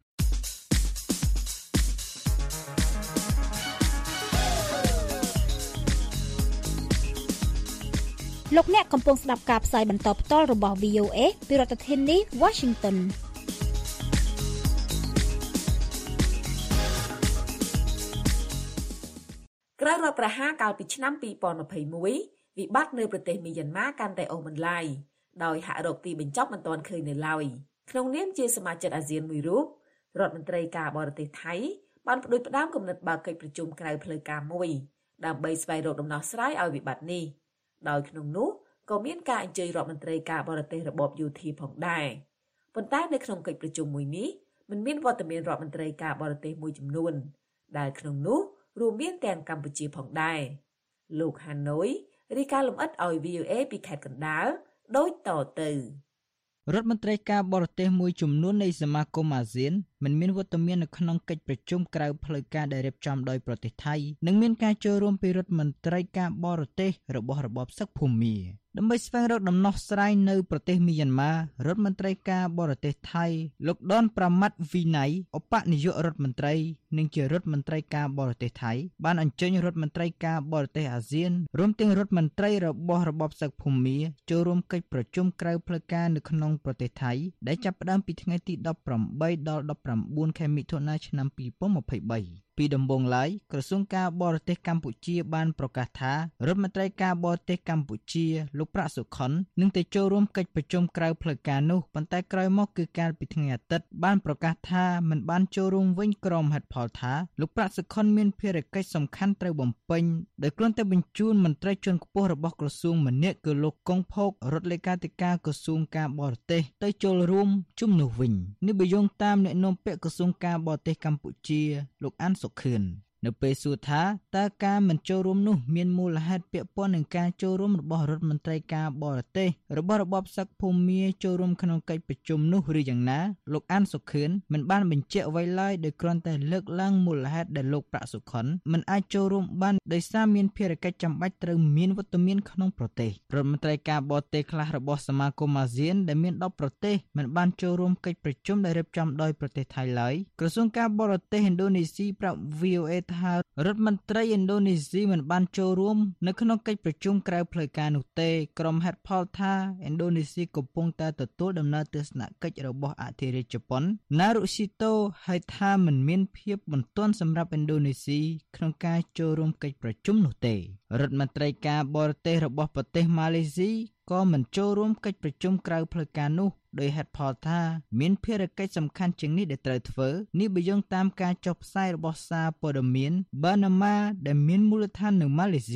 Speaker 11: លោកអ្នកកំពុងស្ដាប់ការផ្សាយបន្តផ្ទាល់របស់ វី អូ អេ ពីរដ្ឋធានី Washington
Speaker 3: ក្រោយរដ្ឋប្រហារកាលពីឆ្នាំពីរពាន់ម្ភៃមួយវិបត្តិនៅប្រទេសមីយ៉ាន់ម៉ាកាន់តែអូសបន្លាយដោយហាក់រកទីបញ្ចប់មិនទាន់ឃើញនៅឡើយក្នុងនាមជាសមាជិកអាស៊ានមួយរូបរដ្ឋមន្ត្រីការបរទេសថៃបានផ្ដួចផ្ដើមគំនិតបើកកិច្ចប្រជុំក្រៅផ្លូវការមួយដើម្បីស្វែងរកដំណោះស្រាយឲ្យវិបត្តិនេះដោយក្នុងនោះក៏មានការអញ្ជើញរដ្ឋមន្ត្រីការបរទេសរបបយោធាផងដែរប៉ុន្តែនៅក្នុងកិច្ចប្រជុំមួយនេះមិនមានវត្តមានរដ្ឋមន្ត្រីការបរទេសមួយចំនួនដែលក្នុងនោះរួមមានទាំងកម្ពុជាផងដែរលោកហាណូយរាយការណ៍លម្អិតឲ្យ វី អូ អេ ពីខេត្តកណ្ដាលដូចតទៅ
Speaker 5: រដ្ឋមន្ត្រីការបរទេសមួយចំនួននៃសមាគមអាស៊ានមិនមានវត្តមាននៅក្នុងកិច្ចប្រជុំក្រៅផ្លូវការដែលរៀបចំដោយប្រទេសថៃនិងមានការចូលរួមពីរដ្ឋមន្ត្រីការបរទេសរបស់របបសឹកភូមាដើម្បីស្វែងរកដំណោះស្រាយនៅប្រទេសមីយ៉ាន់ម៉ារដ្ឋមន្ត្រីការបរទេសថៃលោកដនប្រមាត់វីណៃឧបនាយករដ្ឋមន្ត្រីនិងជារដ្ឋមន្ត្រីការបរទេសថៃបានអញ្ជើញរដ្ឋមន្ត្រីការបរទេសអាស៊ានរួមទាំងរដ្ឋមន្ត្រីរបស់របបសឹកភូមាចូលរួមកិច្ចប្រជុំក្រៅផ្លូវការនៅក្នុងប្រទេសថៃដែលចាប់ផ្ដើមពីថ្ងៃទីដប់ប្រាំបីដល់ដប់ប្រាំបួនខែមិថុនាឆ្នាំពីរពាន់ម្ភៃបីពីដំបូងឡើយក្រសួងការបរទេសកម្ពុជាបានប្រកាសថារដ្ឋមន្ត្រីការបរទេសកម្ពុជាលោកប្រាក់សុខុននឹងទៅចូលរួមកិច្ចប្រជុំក្រៅផ្លូវការនោះប៉ុន្តែក្រោយមកគឺកាលពីថ្ងៃអាទិត្យបានប្រកាសថាមិនបានចូលរួមវិញក្រុមហេតុផលថាលោកប្រាក់សុខុនមានភារកិច្ចសំខាន់ត្រូវបំពេញដោយគ្រាន់តែបញ្ជូនមន្ត្រីជាន់ខ្ពស់របស់ក្រសួងម្នាក់គឺលោកកុងផោករដ្ឋលេខាធិការក្រសួងការបរទេសទៅចូលរួមជំនួសវិញនេះបើយោងតាមអ្នកនាំពាក្យក្រសួងការបរទេសកម្ពុជាលោកអានសុខឿននៅពេលសួរថាតើការមិនចូលរួមនោះមានមូលហេតុពាក់ព័ន្ធនឹងការចូលរួមរបស់រដ្ឋមន្ត្រីការបរទេសរបស់របបសឹកភូមាចូលរួមក្នុងកិច្ចប្រជុំនោះឬយ៉ាងណាលោកអានសុខឿនមិនបានបញ្ជាក់អ្វីឡើយដោយគ្រាន់តែលើកឡើងមូលហេតុដែលលោកប្រាក់សុខុនមិនអាចចូលរួមបានដោយសារមានភារកិច្ចចាំបាច់ត្រូវមានវត្តមានក្នុងប្រទេសរដ្ឋមន្ត្រីការបរទេសខ្លះរបស់សមាគមអាស៊ានដែលមានដប់ប្រទេសមិនបានចូលរួមកិច្ចប្រជុំដែលរៀបចំដោយប្រទេសថៃឡើយក្រសួងការបរទេសឥណ្ឌូនេស៊ីប្រាប់ វី អូ អេ ថារដ្ឋមន្ត្រីឥណ្ឌូនេស៊ីមិនបានចូលរួមនៅក្នុងកិច្ចប្រជុំក្រៅផ្លូវការនោះទេក្រុមហេតុផលថាឥណ្ឌូនេស៊ីកំពុងតែទទួលដំណើរទស្សនកិច្ចរបស់អធិរាជជប៉ុន Naruhito ហើយថាមិនមានភាពបន្ទាន់សម្រាប់ឥណ្ឌូនេស៊ីក្នុងការចូលរួមកិច្ចប្រជុំនោះទេរដ្ឋមន្ត្រីការបរទេសរបស់ប្រទេសម៉ាឡេស៊ីក៏មិនចូលរួមកិច្ចប្រជុំក្រៅផ្លូវការនោះដោយហេតុផលថាមានភារកិច្ចសំខាន់ជាងនេះដែលត្រូវធ្វើនេះបើយោងតាមការចុះផ្សាយរបស់សារព័ត៌មាន Bernama ដែលមានមូលដ្ឋាននៅម៉ាឡេស៊ីស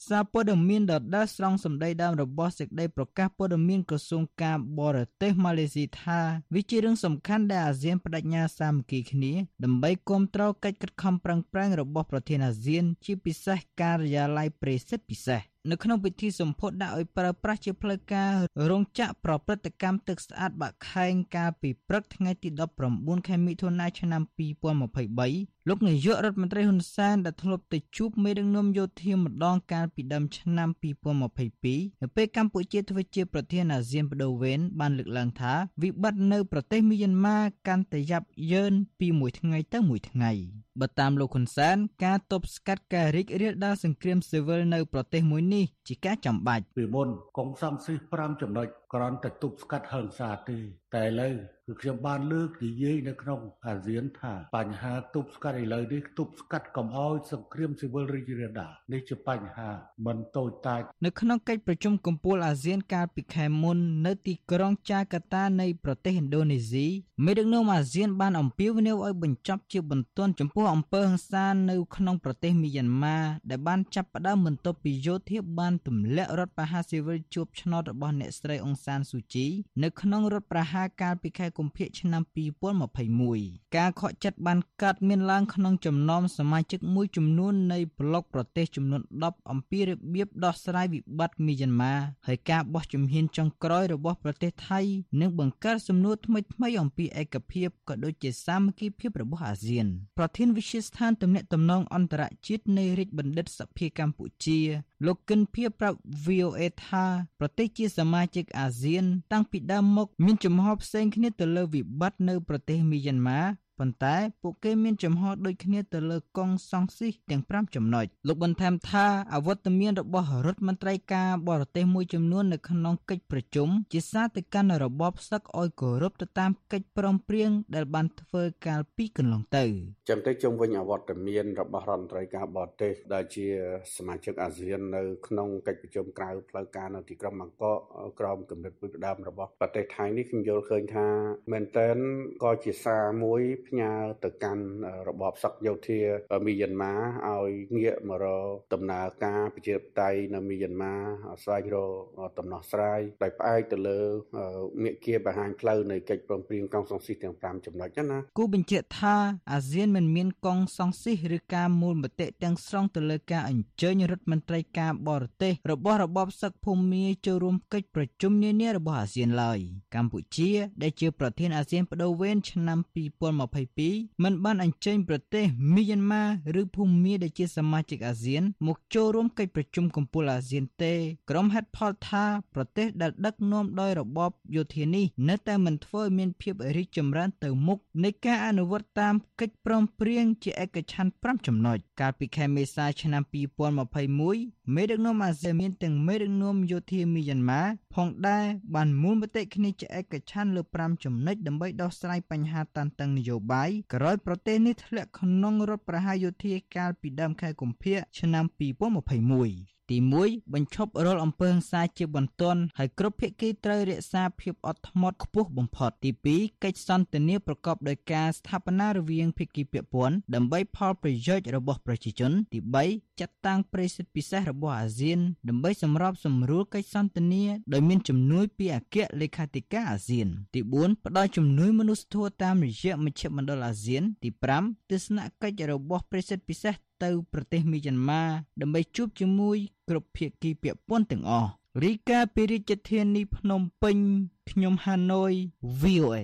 Speaker 12: សារព័ត៌មានដដែលស្រង់សម្ដីដើមរបស់សេចក្តីប្រកាសព័ត៌មានក្រសួងការបរទេសម៉ាឡេស៊ីថាវាជារឿងសំខាន់ដែលអាស៊ានបដិញ្ញាសាមគ្គីគ្នាដើម្បីគាំទ្រកិច្ចខិតខំប្រឹងប្រែងរបស់ប្រធានអាស៊ានជាពិសេសការិយាល័យប្រេសិតពិសេសនៅក្នុងពិធីសម្ពោធដាក់ឲ្យប្រើប្រាស់ជាផ្លូវការរោងចក្រប្រព្រឹត្តកម្មទឹកស្អាតបាក់ខែងកាលពីព្រឹកថ្ងៃទីដប់ប្រាំបួនខែមិថុនាឆ្នាំពីរពាន់ម្ភៃបីលោកនាយករដ្ឋមន្ត្រីហ៊ុនសែនដែលធ្លាប់ទៅជួបមេដឹកនាំយោធាម្ដងកាលពីដើមឆ្នាំពីរពាន់ម្ភៃពីរនៅពេលកម្ពុជាធ្វើជាប្រធានអាស៊ានបដូវវេនបានលើកឡើងថាវិបត្តិនៅប្រទេសមីយ៉ាន់ម៉ាកាន់តែយ៉ាប់យ៉ឺនពីមួយថ្ងៃទៅមួយថ្ងៃបើតាមលោកហ៊ុនសែនការទប់ស្កាត់ការរីករាលដាលសង្គ្រាមស៊ីវិលនៅប្រទេសមួយនេះជាការចាំបាច់
Speaker 13: ពីមុនកុងសង្ស៊ីប្រាំចំណុចគ្រាន់តែទប់ស្កាត់ហិង្សាទេតែឥឡូវគឺខ្ញុំបានលើកនិយាយនៅក្នុងអាស៊ានថាបញ្ហាទប់ស្កាត់ឥឡូវនេះទប់ស្កាត់កុំឲ្យសង្គ្រាមស៊ីវិលរីករាលដាលនេះជាបញ្ហាមិនតូចតាច
Speaker 12: នៅក្នុងកិច្ចប្រជុំកំពូលអាស៊ានកាលពីខែមុននៅទីក្រុងចាកាតានៃប្រទេសឥណ្ឌូនេស៊ីមេដឹកនាំអាស៊ានបានអំពាវនាវឲ្យបញ្ចប់ជាបន្ទាន់ចំពោះអំពើហិង្សានៅក្នុងប្រទេសមីយ៉ាន់ម៉ាដែលបានចាប់ផ្ដើមបន្ទាប់ពីយោធាបានទម្លាក់រដ្ឋប្រហារស៊ីវិលជាប់ឆ្នោតរបស់អ្នកស្រីអ៊ុងសានស៊ូជីនៅក្នុងរដ្ឋប្រហារកាលពីខែកុម្ភៈឆ្នាំពីរពាន់ម្ភៃមួយការខកចិត្តបានកើតមានឡើងក្នុងចំណោមសមាជិកមួយចំនួននៃប្លុកប្រទេសចំនួនដប់អំពីរបៀបដោះស្រាយវិបត្តិមីយ៉ាន់ម៉ាហើយការបោះជំហានចុងក្រោយរបស់ប្រទេសថៃនឹងបង្កើតសំណួរថ្មីៗអំពីឯកភាពក៏ដូចជាសាមគ្គីភាពរបស់អាស៊ានប្រធានវិទ្យាស្ថានទំនាក់ទំនងអន្តរជាតិនៃរាជបណ្ឌិតសភាកម្ពុជាលោកគិនភៀប្រាប់ វី អូ เอ ថាប្រទេសជាសមាជិកអាស៊ានតាំងពីដើមមកមានចំហផ្សេងគ្នាទៅលើវិបត្តិនៅប្រទេសមីយ៉ាន់ម៉ាប៉ុន្តែពួកគេមានចំហដូចគ្នាទៅលើកុងសង្ស៊ីទាំងប្រាំចំណុចលោកបន្ថែមថាអវត្តមានរបស់រដ្ឋមន្ត្រីការបរទេសមួយចំនួននៅក្នុងកិច្ចប្រជុំជាសារទៅកាន់របបសឹកឲ្យគោរពទៅតាមកិច្ចព្រមព្រៀងដែលបានធ្វើកាលពីកន្លងទៅ
Speaker 14: ចាំទៅជុំវិញអវត្តមានរបស់រដ្ឋមន្ត្រីការបរទេសដែលជាសមាជិកអាស៊ាននៅក្នុងកិច្ចប្រជុំក្រៅផ្លូវការនៅទីក្រុងបាងកកក្រោមគំនិតពុយផ្ដើមរបស់ប្រទេសថៃនេះខ្ញុំយល់ឃើញថាមែនទែនក៏ជាសារមួយផ្ញើទៅកាន់របបសឹកយោធាមីយ៉ាន់ម៉ាឲ្យងាកមករកដំណើរការប្រជាធិបតេយ្យនៅមីយ៉ាន់ម៉ាស្វែងរកដំណោះស្រាយដោយផ្អែកទៅលើមាគ៌ាបង្ហាញផ្លូវនៃកិច្ចព្រមព្រៀងកុងសង្ស៊ីទាំងប្រាំចំណុចណា
Speaker 12: គូបញ្ជាក់ថាអាស៊ានមិនមានកុងសង្ស៊ីឬការមូលមតិទាំងស្រុងទៅលើការអញ្ជើញរដ្ឋមន្ត្រីការបរទេសរបស់របបសឹកភូមាចូលរួមកិច្ចប្រជុំនានារបស់អាស៊ានឡើយកម្ពុជាដែលជាប្រធានអាស៊ានបដូវវេនឆ្នាំពីរពាន់ម្ភៃពីរមិនបានអញ្ជើញប្រទេសមីយ៉ាន់ម៉ាឬភូមាដែលជាសមាជិកអាស៊ានមកចូលរួមកិច្ចប្រជុំកំពូលអាស៊ានទេក្រុមហេតុផលថាប្រទេសដែលដឹកនាំដោយរបបយោធានេះនៅតែមិនធ្វើឲ្យមានភាពរីកចម្រើនទៅមុខនៃការអនុវត្តតាមកិច្ចព្រមព្រៀងជាឯកច្ឆន្ទប្រាំចំណុចកាលពីខែមេសាឆ្នាំពីរពាន់ម្ភៃមួយមេដឹកនាំអាស៊ានមានទាំងមេដឹកនាំយោធាមីយ៉ាន់ម៉ាផងដែរបានមូលមតិគ្នាជាឯកច្ឆន្ទលើប្រាំចំណុចដើម្បីដោះស្រាយបញ្ហាតានតឹងនយោបាយក្រោយប្រទេសនេះធ្លាក់ក្នុងរដ្ឋប្រហារយោធាកាលពីដើមខែកុម្ភៈឆ្នាំពីរពាន់ម្ភៃមួយទីមួយបញ្ឈប់រាល់អំពើហិង្សាជាបន្ទាន់ហើយគ្រប់ភាគីត្រូវរក្សាភាពអត់ធ្មត់ខ្ពស់បំផុតទីពីរកិច្ចសន្ទនាប្រកបដោយការស្ថាបនារវាងភាគីពាក់ព័ន្ធដើម្បីផលប្រយោជន៍របស់ប្រជាជនទីបីចាត់តាំងប្រេសិតពិសេសរបស់អាស៊ានដើម្បីសម្របសម្រួលកិច្ចសន្ទនាដោយមានជំនួយពីអគ្គលេខាធិការអាស៊ានទីបួនផ្ដល់ជំនួយមនុស្សធម៌តាមរយៈមជ្ឈមណ្ឌលអាស៊ានទីប្រាំទស្សនកិច្ចរបស់ប្រេសិតពិសេសទៅប្រទេសមីយ៉ាន់ម៉ាដើម្បីជួបជាមួយគ្រប់ភាគីពាក់ព័ន្ធទាំងអស់រីកាពីរាជធានីភ្នំពេញខ្ញុំហាណូយ វី អូ เอ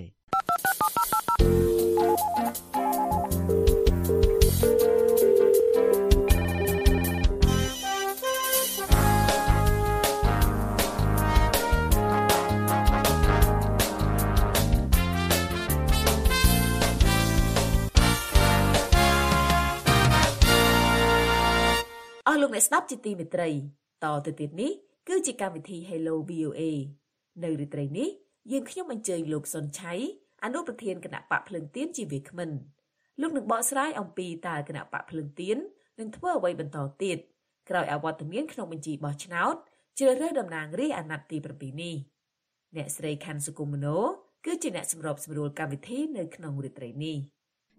Speaker 3: អស់លោកអ្នកស្ដាប់ជាទីមេត្រីតទៅទៀតនេះគឺជាកម្មវិធី Hello វី អូ เอ នៅរាត្រីនេះយើងខ្ញុំអញ្ជើញលោកសុនឆៃអនុប្រធានគណៈបកភ្លឹងទៀនជាវាគ្មិនលោកនឹងបកស្រាយអំពីតើគណៈបកភ្លឹងទៀននឹងធ្វើអ្វីបន្តទៀតក្រោយអវត្តមានក្នុងបញ្ជីបោះឆ្នោតជ្រើសរើសតំណាងរាស្ត្រអាណត្តិទី7នេះអ្នកស្រីខាន់សុគមនោគឺជាអ្នកសម្របសម្រួលកម្មវិធីនៅក្នុងរាត្រីនេះ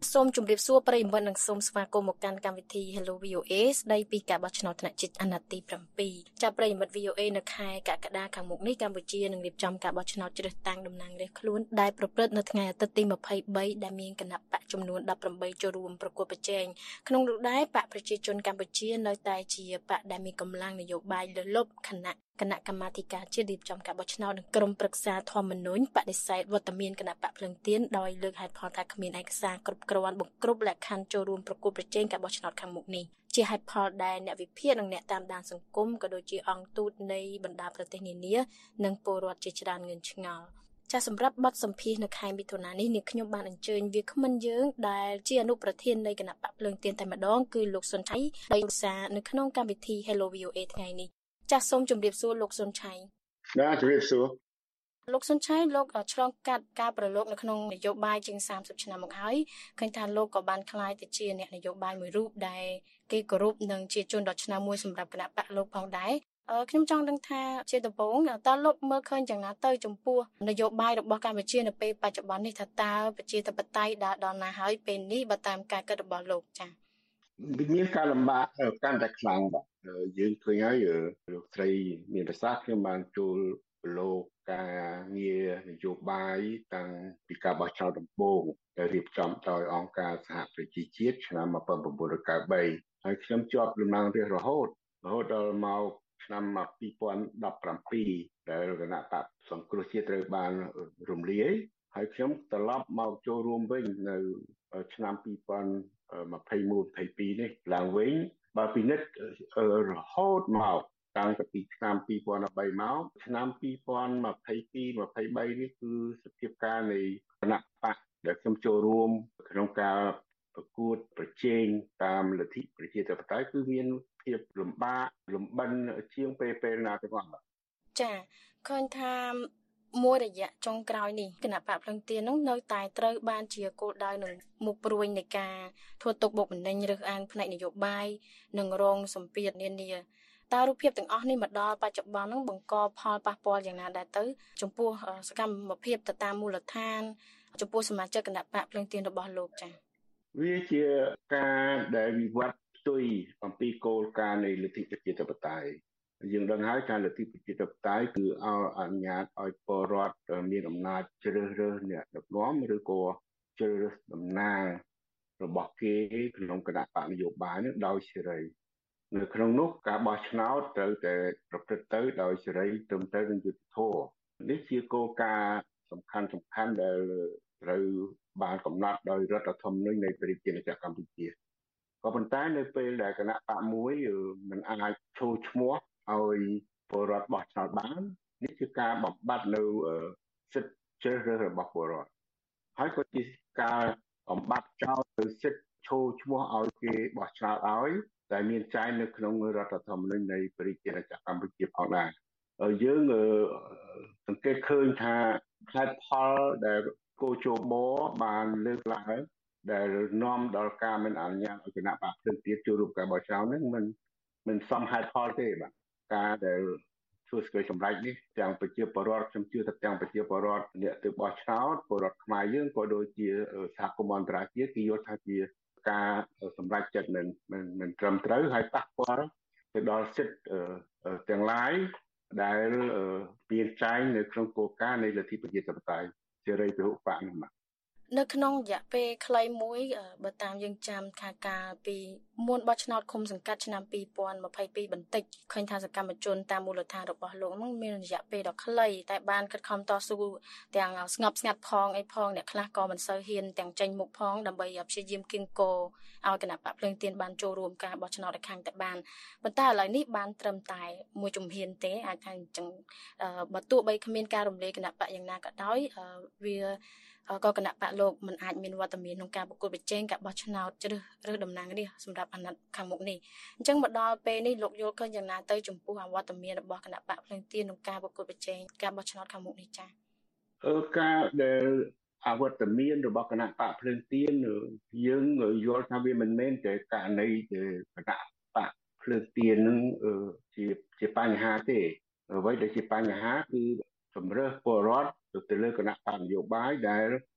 Speaker 15: សូមជម្រាបសួរប្រិយមិត្តនិងសូមស្វាគមន៍មកកាន់កម្មវិធី Hello វី អូ เอ ស្ដីពីការបោះឆ្នោតថ្នាក់ជាតិអាណត្តិទី7ចាប់ប្រិយមិត្ត វី អូ เอ នៅខែកក្កដាខាងមុខនេះកម្ពុជានឹងរៀបចំការបោះឆ្នោតជ្រើសតាំងតំណាងរាស្ត្រខ្លួនដែលប្រព្រឹត្តនៅថ្ងៃអាទិត្យទី23ដែលមានគណៈបកចំនួន18ចូលរួមប្រកួតប្រជែងក្នុងនោះដែរបកប្រជាជនកម្ពុជានៅតែជាបកដែលមានកម្លាំងនយោបាយលើសលប់ខណៈគណៈកម្មាធិការជាតិរៀបចំការបោះឆ្នោតនិងក្រុមប្រឹក្សាធម្មនុញ្ញបដិសេធវត្តមានគណៈបកភ្លឹងទៀនដោយលើកហេតុផលថាគ្មានឯកសារគ្រប់គ្រាន់បង្គ្រប់លក្ខខណ្ឌចូលរួមប្រកួតប្រជែងការបោះឆ្នោតខាងមុខនេះជាហេតុផលដែលអ្នកវិភាគនិងអ្នកតាមដានសង្គមក៏ដូចជាអង្គទូតនៃបណ្ដាប្រទេសនានានិងពលរដ្ឋជាច្រើនងឿនឆ្ងល់ចាសម្រាប់បទសម្ភាសន៍នៅខែមិថុនានេះនាងខ្ញុំបានអញ្ជើញវាគ្មិនយើងដែលជាអនុប្រធាននៃគណៈបកភ្លើងទៀនតែម្ដងគឺលោកសុនឆៃដោយឧស្សាហ៍នៅក្នុងកម្មវិធី Hello វី អូ เอ ថ្ងៃនេះចាសសូមជម្រាបសួរលោកសុនឆៃ
Speaker 16: បាទជម្រាបសួរ
Speaker 15: លោកសុនឆៃលោកឆ្លងកាត់ការប្រឡូកនៅក្នុងនយោបាយជាងសាមសិបឆ្នាំមកហើយឃើញថាលោកក៏បានក្លាយទៅជាអ្នកនយោបាយមួយរូបដែលគេគោរពនិងជាជនដ៏ឆ្នើមមួយសម្រាប់គណៈបកលោកផងដែរខ្ញុំចង់ដឹងថាជាដំបូងតើលោកមើលឃើញយ៉ាងណាទៅចំពោះនយោបាយរបស់កម្ពុជានៅពេលបច្ចុប្បន្ននេះថាតើប្រជាធិបតេយ្យដល់ដល់ណាហើយពេលនេះបើតាមការគិតរបស់លោកចា៎
Speaker 16: វាមានការលំបាកកាន់តែខ្លាំងបាទយើងឃើញហើយលោកស្រីមានប្រសាសន៍ខ្ញុំបានចូលប្រឡូកការងារនយោបាយតាំងពីការបោះឆ្នោតដំបូងដែលរៀបចំដោយអង្គការសហប្រជាជាតិឆ្នាំmột nghìn chín trăm chín mươi baហើយខ្ញុំជាប់ដំណើររាជរហូតរហូតដល់មកឆ្នាំ二零một bảyដែលគណៈបកសង្គ្រោះជាតិត្រូវបានរំលាយហើយខ្ញុំត្រឡប់មកចូលរួមវិញនៅឆ្នាំ二零二一 22នេះឡើងវិញបើពិនិត្យរហូតមកតាំងពីឆ្នាំ二零một baមកឆ្នាំ二零二mươi two 23នេះគឺសភាពការនៃគណៈបកដែលខ្ញុំចូលរួមក្នុងការប្រកួតប្រជែងតាមលទ្ធិប្រជាធិបតេយ្យគឺមានភាពលំបាកលំបិនជាងពេលពេលណាទាំងអស់
Speaker 15: ចាឃើញថាមួយរយៈចុងក្រោយនេះគណៈបកភ្លឹងទៀននោះនៅតែត្រូវបានជាគោលដៅនឹងមុខព្រួយនៃការធ្វើទុកបុកម្នេញរើសអើងផ្នែកនយោបាយនិងរងសម្ពាធនានាតើរូបភាពទាំងអស់នេះមកដល់បច្ចុប្បន្ននោះបង្កផលប៉ះពាល់យ៉ាងណាដែរទៅចំពោះសកម្មភាពទៅតាមមូលដ្ឋានចំពោះសមាជិកគណៈបកភ្លឹងទៀនរបស់លោកចា៎
Speaker 16: វាជាការដែលវិវត្តផ្ទុយអំពីគោលការណ៍នៃលទ្ធិប្រជាធិបតេយ្យយើងដឹងហើយការលទ្ធិប្រជាធិបតេយ្យគឺឲ្យអនុញ្ញាតឲ្យពលរដ្ឋមានអំណាចជ្រើសរើសអ្នកដឹកនាំឬក៏ជ្រើសរើសតំណាងរបស់គេក្នុងគណៈបកនយោបាយនោះដោយសេរីនៅក្នុងនោះការបោះឆ្នោតត្រូវតែប្រព្រឹត្តទៅដោយសេរីត្រឹមត្រូវនិងយុត្តិធម៌នេះជាគោលការណ៍សំខាន់សំខាន់ដែលត្រូវបានកំណត់ដោយរដ្ឋធម្មនុញ្ញនៃប្រជាណាចក្រកម្ពុជាក៏ប៉ុន្តែនៅពេលដែលគណៈបកមួយមិនអាចចូលឈ្មោះឲ្យពលរដ្ឋបោះឆ្នោតបាននេះជាការបំបត្តិនៅសិទ្ធិជ្រើសរើសរបស់ពលរដ្ឋហើយក៏ជាការបំបត្តិចោលទៅសិទ្ធិចូលឈ្មោះឲ្យគេបោះឆ្នោតឲ្យតែមានចែងនៅក្នុងរដ្ឋធម្មនុញ្ញនៃប្រជាណាចក្រកម្ពុជាផងដែរយើងសង្កេតឃើញថាហេតុផលដែលគោជបបានលើកឡើងដែលនាំដល់ការមិនអនុញ្ញាតឲ្យគណៈបកភ្លឹងទៀនចូលរួមការបោះឆ្នោតហ្នឹងមិនមិនសមហេតុផលទេបាទការដែលធ្វើស្គាល់សម្រេចនេះទាំងប្រជាពលរដ្ឋខ្ញុំជឿថាទាំងប្រជាពលរដ្ឋអ្នកទៅបោះឆ្នោតពលរដ្ឋខ្មែរយើងក៏ដូចជាសហគមន៍អន្តរជាតិគេយល់ថាជាការសម្រេចចិត្តមិនមិនត្រឹមត្រូវហើយប៉ះពាល់ទៅដល់សិទ្ធិទាំងឡាយដែលមានចែងនៅក្នុងគោលការណ៍នៃលទ្ធិប្រជាធិបតេយ្យសេរីពហុបកនេះបាទ
Speaker 15: នៅក្នុងរយៈពេលខ្លីមួយបើតាមយើងចាំថាការពីមុនបោះឆ្នោតឃុំសង្កាត់ឆ្នាំ二零二mươi twoបន្តិចឃើញថាសកម្មជនតាមមូលដ្ឋានរបស់លោកហ្នឹងមានរយៈពេលដ៏ខ្លីតែបានខិតខំតស៊ូទាំងស្ងប់ស្ងាត់ផងអីផងអ្នកខ្លះក៏មិនសូវហ៊ានទាំងចេញមុខផងដើម្បីព្យាយាមគៀងគរឲ្យគណៈបកភ្លើងទៀនបានចូលរួមការបោះឆ្នោតឲ្យខាងតែបានប៉ុន្តែឥឡូវនេះបានត្រឹមតែមួយជំហានទេអាចថាអញ្ចឹងបើទោះបីគ្មានការរំលាយគណៈបកយ៉ាងណាក៏ដោយវាក៏គណៈបកលោកមិនអាចមានវត្តមានក្នុងការប្រកួតប្រជែងការបោះឆ្នោតជ្រើសរើសតំណាងរាស្ត្រសម្រាប់អាណត្តិខាងមុខនេះអញ្ចឹងមកដល់ពេលនេះលោកយល់ឃើញយ៉ាងណាទៅចំពោះអវត្តមានរបស់គណៈបកភ្លើងទៀនក្នុងការប្រកួតប្រជែងការបោះឆ្នោតខាងមុខនេះចា៎
Speaker 16: អឺការដែលអវត្តមានរបស់គណៈបកភ្លើងទៀនយើងយល់ថាវាមិនមែនតែករណីគណៈបកភ្លើងទៀននឹងជាជាបញ្ហាទេអ្វីដែលជាបញ្ហាគឺជំរើសពលរដ្ឋទៅលើគណៈបកនយោបាយដែល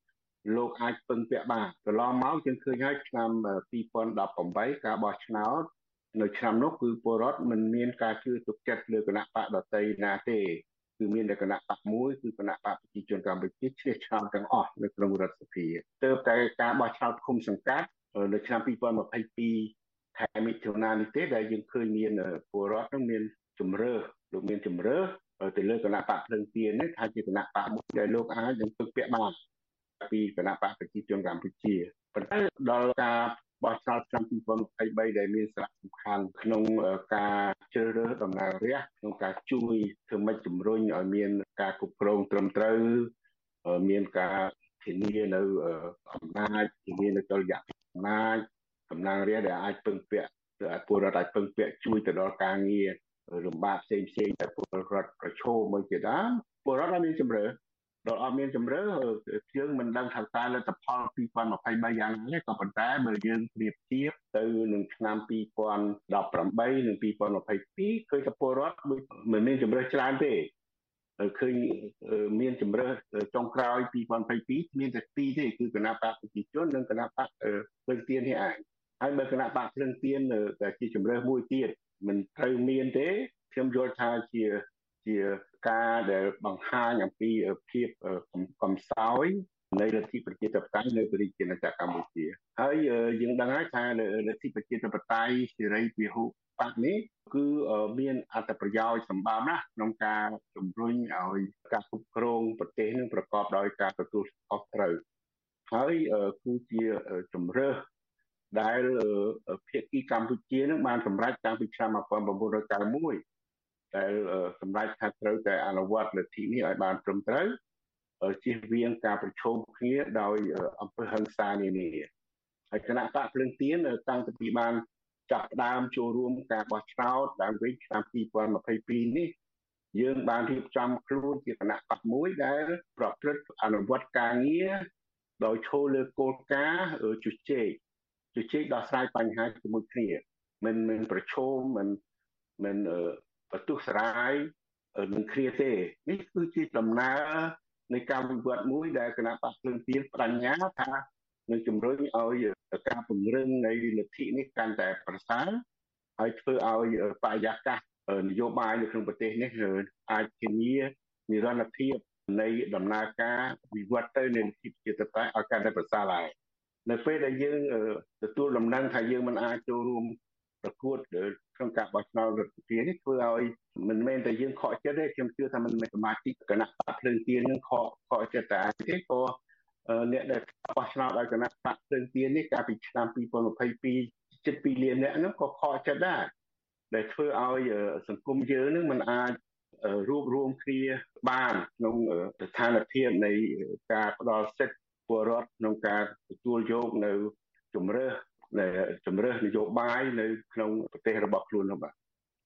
Speaker 16: លោកអាចពឹងពាក់បានកន្លងមកយើងឃើញហើយឆ្នាំពីរពាន់ដប់ប្រាំបីការបោះឆ្នោតនៅឆ្នាំនោះគឺពលរដ្ឋមិនមានការជឿទុកចិត្តលើគណៈបកដទៃណាទេគឺមានតែគណៈបកមួយគឺគណៈបកប្រជាជនកម្ពុជាឈ្នះឆ្នោតទាំងអស់នៅក្នុងរដ្ឋសភាទើបតែការបោះឆ្នោតឃុំសង្កាត់នៅឆ្នាំពីរពាន់ម្ភៃពីរខែមិថុនានេះទេដែលយើងឃើញមានពលរដ្ឋនឹងមានជំរឿលោកមានជំរឿទៅលើគណៈបកភ្លឹងទៀននេះថាជាគណៈបកមួយដែលលោកអាចនឹងពឹងពាក់បានពីគណៈបកប្រជាជនកម្ពុជាប៉ុន្តែដល់ការបោះឆ្នោតឆ្នាំពីរពាន់ម្ភៃបីដែលមានសារៈសំខាន់ក្នុងការជ្រើសរើសតំណាងរាស្ត្រក្នុងការជួយធ្វើម៉េចជំរុញឲ្យមានការគ្រប់គ្រងត្រឹមត្រូវមានការធានានៅអំណាចធានានៅតុល្យភាពអំណាចតំណាងរាស្ត្រដែលអាចពឹងពាក់ឲ្យពលរដ្ឋអាចពឹងពាក់ជួយទៅដល់ការងារលំបាកផ្សេងផ្សេងដែលពលរដ្ឋប្រឈមមួយជាដើមពលរដ្ឋអាចមានជំរឿដល់អត់មានជំរឿយើងមិនដឹងថាតើលទ្ធផលពីរពាន់ម្ភៃបីយ៉ាងណាទេក៏ប៉ុន្តែបើយើងប្រៀបធៀបទៅនឹងឆ្នាំពីរពាន់ដប់ប្រាំបីនិងពីរពាន់ម្ភៃពីរឃើញថាពលរដ្ឋមិនមានជំរឿច្រើនទេឃើញមានជំរឿចុងក្រោយពីរពាន់ម្ភៃពីរមានតែពីរទេគឺគណៈបកប្រជាជននិងគណៈបកភ្លឹងទៀននេះឯងហើយបើគណៈបកភ្លឹងទៀនតែជាជំរឿមួយទៀតមិនត្រូវមានទេខ្ញុំយល់ថាជាជាការដែលបង្ហាញអំពីភាពកំសោយនៃលទ្ធិប្រជាធិបតេយ្យនៅប្រជាជាតិកម្ពុជាហើយយើងដឹងហើយថាលទ្ធិប្រជាធិបតេយ្យសេរីពហុបកនេះគឺមានអត្ថប្រយោជន៍សម្បើមណាស់ក្នុងការជំរុញឲ្យការគ្រប់គ្រងប្រទេសនឹងប្រកបដោយការទទួលខុសត្រូវហើយគឺជាជំរឿដែលភាគីកម្ពុជានឹងបានសម្រេចតាំងពីឆ្នាំmột nghìn chín trăm chín mươi mốtដែលសម្រេចថាត្រូវតែអនុវត្តលទ្ធិនេះឲ្យបានត្រឹមត្រូវជៀសវាងការប្រឈមគ្នាដោយអំពើហិង្សានានាហើយគណៈបកភ្លឹងទៀនតាំងពីបានចាប់ផ្ដើមចូលរួមការបោះឆ្នោតដើមវិញឆ្នាំពីរពាន់ម្ភៃពីរនេះយើងបានរៀបចំខ្លួនជាគណៈបកមួយដែលប្រព្រឹត្តអនុវត្តការងារដោយឈលលើគោលការណ៍ជជែកជជែកដោះស្រាយបញ្ហាជាមួយគ្នាមិនមិនប្រឈមមិនមិនបន្ទុះស្រាយនឹងគ្នាទេនេះគឺជាដំណើរនៃការវិវត្តមួយដែលគណៈបកភ្លឹងទៀនបញ្ញាថានឹងជំរុញឲ្យការពង្រឹងនៃលទ្ធិនេះកាន់តែប្រសើរហើយធ្វើឲ្យបរិយាកាសនយោបាយនៅក្នុងប្រទេសនេះអាចធានានិរន្តរភាពនៃដំណើរការវិវត្តទៅនៃលទ្ធិប្រជាធិបតេយ្យឲ្យកាន់តែប្រសើរឡើងនៅពេលដែលយើងទទួលដំណឹងថាយើងមិនអាចចូលរួមប្រកួតក្នុងការបោះឆ្នោតរដ្ឋសភានេះធ្វើឲ្យមិនមែនតែយើងខកចិត្តទេខ្ញុំជឿថាមិនមែនសមាជិកគណៈបកភ្លើងទៀននឹងខកខកចិត្តតែទេក៏អ្នកដែលបោះឆ្នោតឲ្យគណៈបកភ្លើងទៀននេះកាលពីឆ្នាំពីរពាន់ម្ភៃពីរជិតពីរលានអ្នកហ្នឹងក៏ខកចិត្តដែរដែលធ្វើឲ្យសង្គមយើងនឹងមិនអាចរួបរวมគ្នាបានក្នុងស្ថានភាពនៃការផ្ដល់សិទ្ធិពលរដ្ឋក្នុងការទទួលយកនៅជំរឿនៃជំរឿនយោបាយនៅក្នុងប្រទេសរបស់ខ្លួននោះបាទ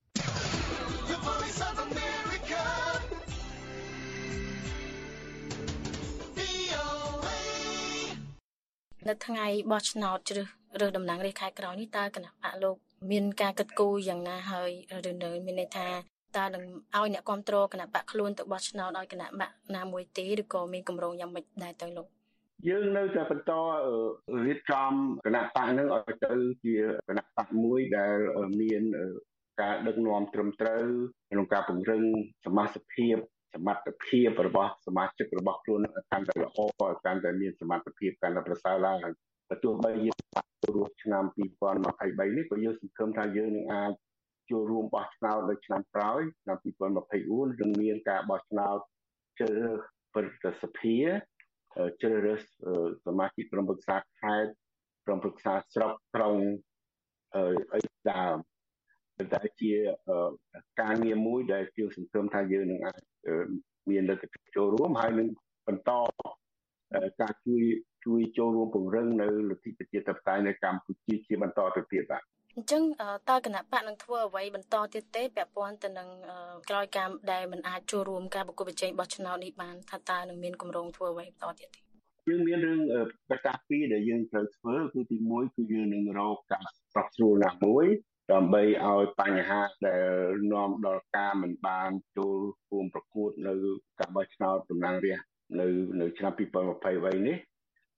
Speaker 15: នៅថ្ងៃបោះឆ្នោតជ្រើសរើសតំណាងរាស្ត្រខែក្រោយនេះតើគណៈបកលោកមានការគិតគូរយ៉ាងណាហើយឬនៅមានន័យថាតើនឹងឲ្យអ្នកគ្រប់គ្រងគណៈបកខ្លួនទៅបោះឆ្នោតឲ្យគណៈបកណាមួយទេឬក៏មានគម្រោងយ៉ាងម៉េចដែរទៅលោក
Speaker 16: យើងនៅតែបន្តរៀបចំគណៈបកនឹងឲ្យទៅជាគណៈបកមួយដែលមានការដឹកនាំត្រឹមត្រូវក្នុងការពង្រឹងសមាជិកភាពសមត្ថភាពរបស់សមាជិករបស់ខ្លួនកាន់តែល្អកាន់តែមានសមត្ថភាពកាន់តែប្រសើរឡើងហើយទោះបីយើងចូលរួមឆ្នាំពីរពាន់ម្ភៃបីនេះក៏យើងសង្ឃឹមថាយើងនឹងអាចចូលរួមបោះឆ្នោតនៅឆ្នាំក្រោយឆ្នាំពីរពាន់ម្ភៃបួននឹងមានការបោះឆ្នោតជ្រើសរើសប្រតិសភាជ្រើសរើសសមាជិកក្រុមប្រឹក្សាខេត្តក្រុមប្រឹក្សាស្រុកក្រុងអីដើមតែជាការងារមួយដែលជាសង្ឃឹមថាយើងនឹងអាចមានលទ្ធភាពចូលរួមហើយនឹងបន្តការជួយជួយចូលរួមពង្រឹងនៅលទ្ធិប្រជាធិបតេយ្យនៅកម្ពុជាជាបន្តទៅទៀតបាទ
Speaker 15: អញ្ចឹងតើគណៈបកនឹងធ្វើអ្វីបន្តទៀតទេពាក់ព័ន្ធទៅនឹងក្រោយការដែលមិនអាចចូលរួមការប្រគល់ប្រជែងបោះឆ្នោតនេះបានថាតើនឹងមានគម្រោងធ្វើអ្វីបន្តទៀតទេ
Speaker 16: យើងមានរឿងប្រកាសពីរដែលយើងត្រូវធ្វើគឺទីមួយគឺយើងនឹងរកការស្រុកស្រួលណាមួយដើម្បីឲ្យបញ្ហាដែលនាំដល់ការមិនបានចូលរួមប្រកួតនៅការបោះឆ្នោតតំណាងរាស្ត្រនៅនៅឆ្នាំពីរពាន់ម្ភៃបីនេះ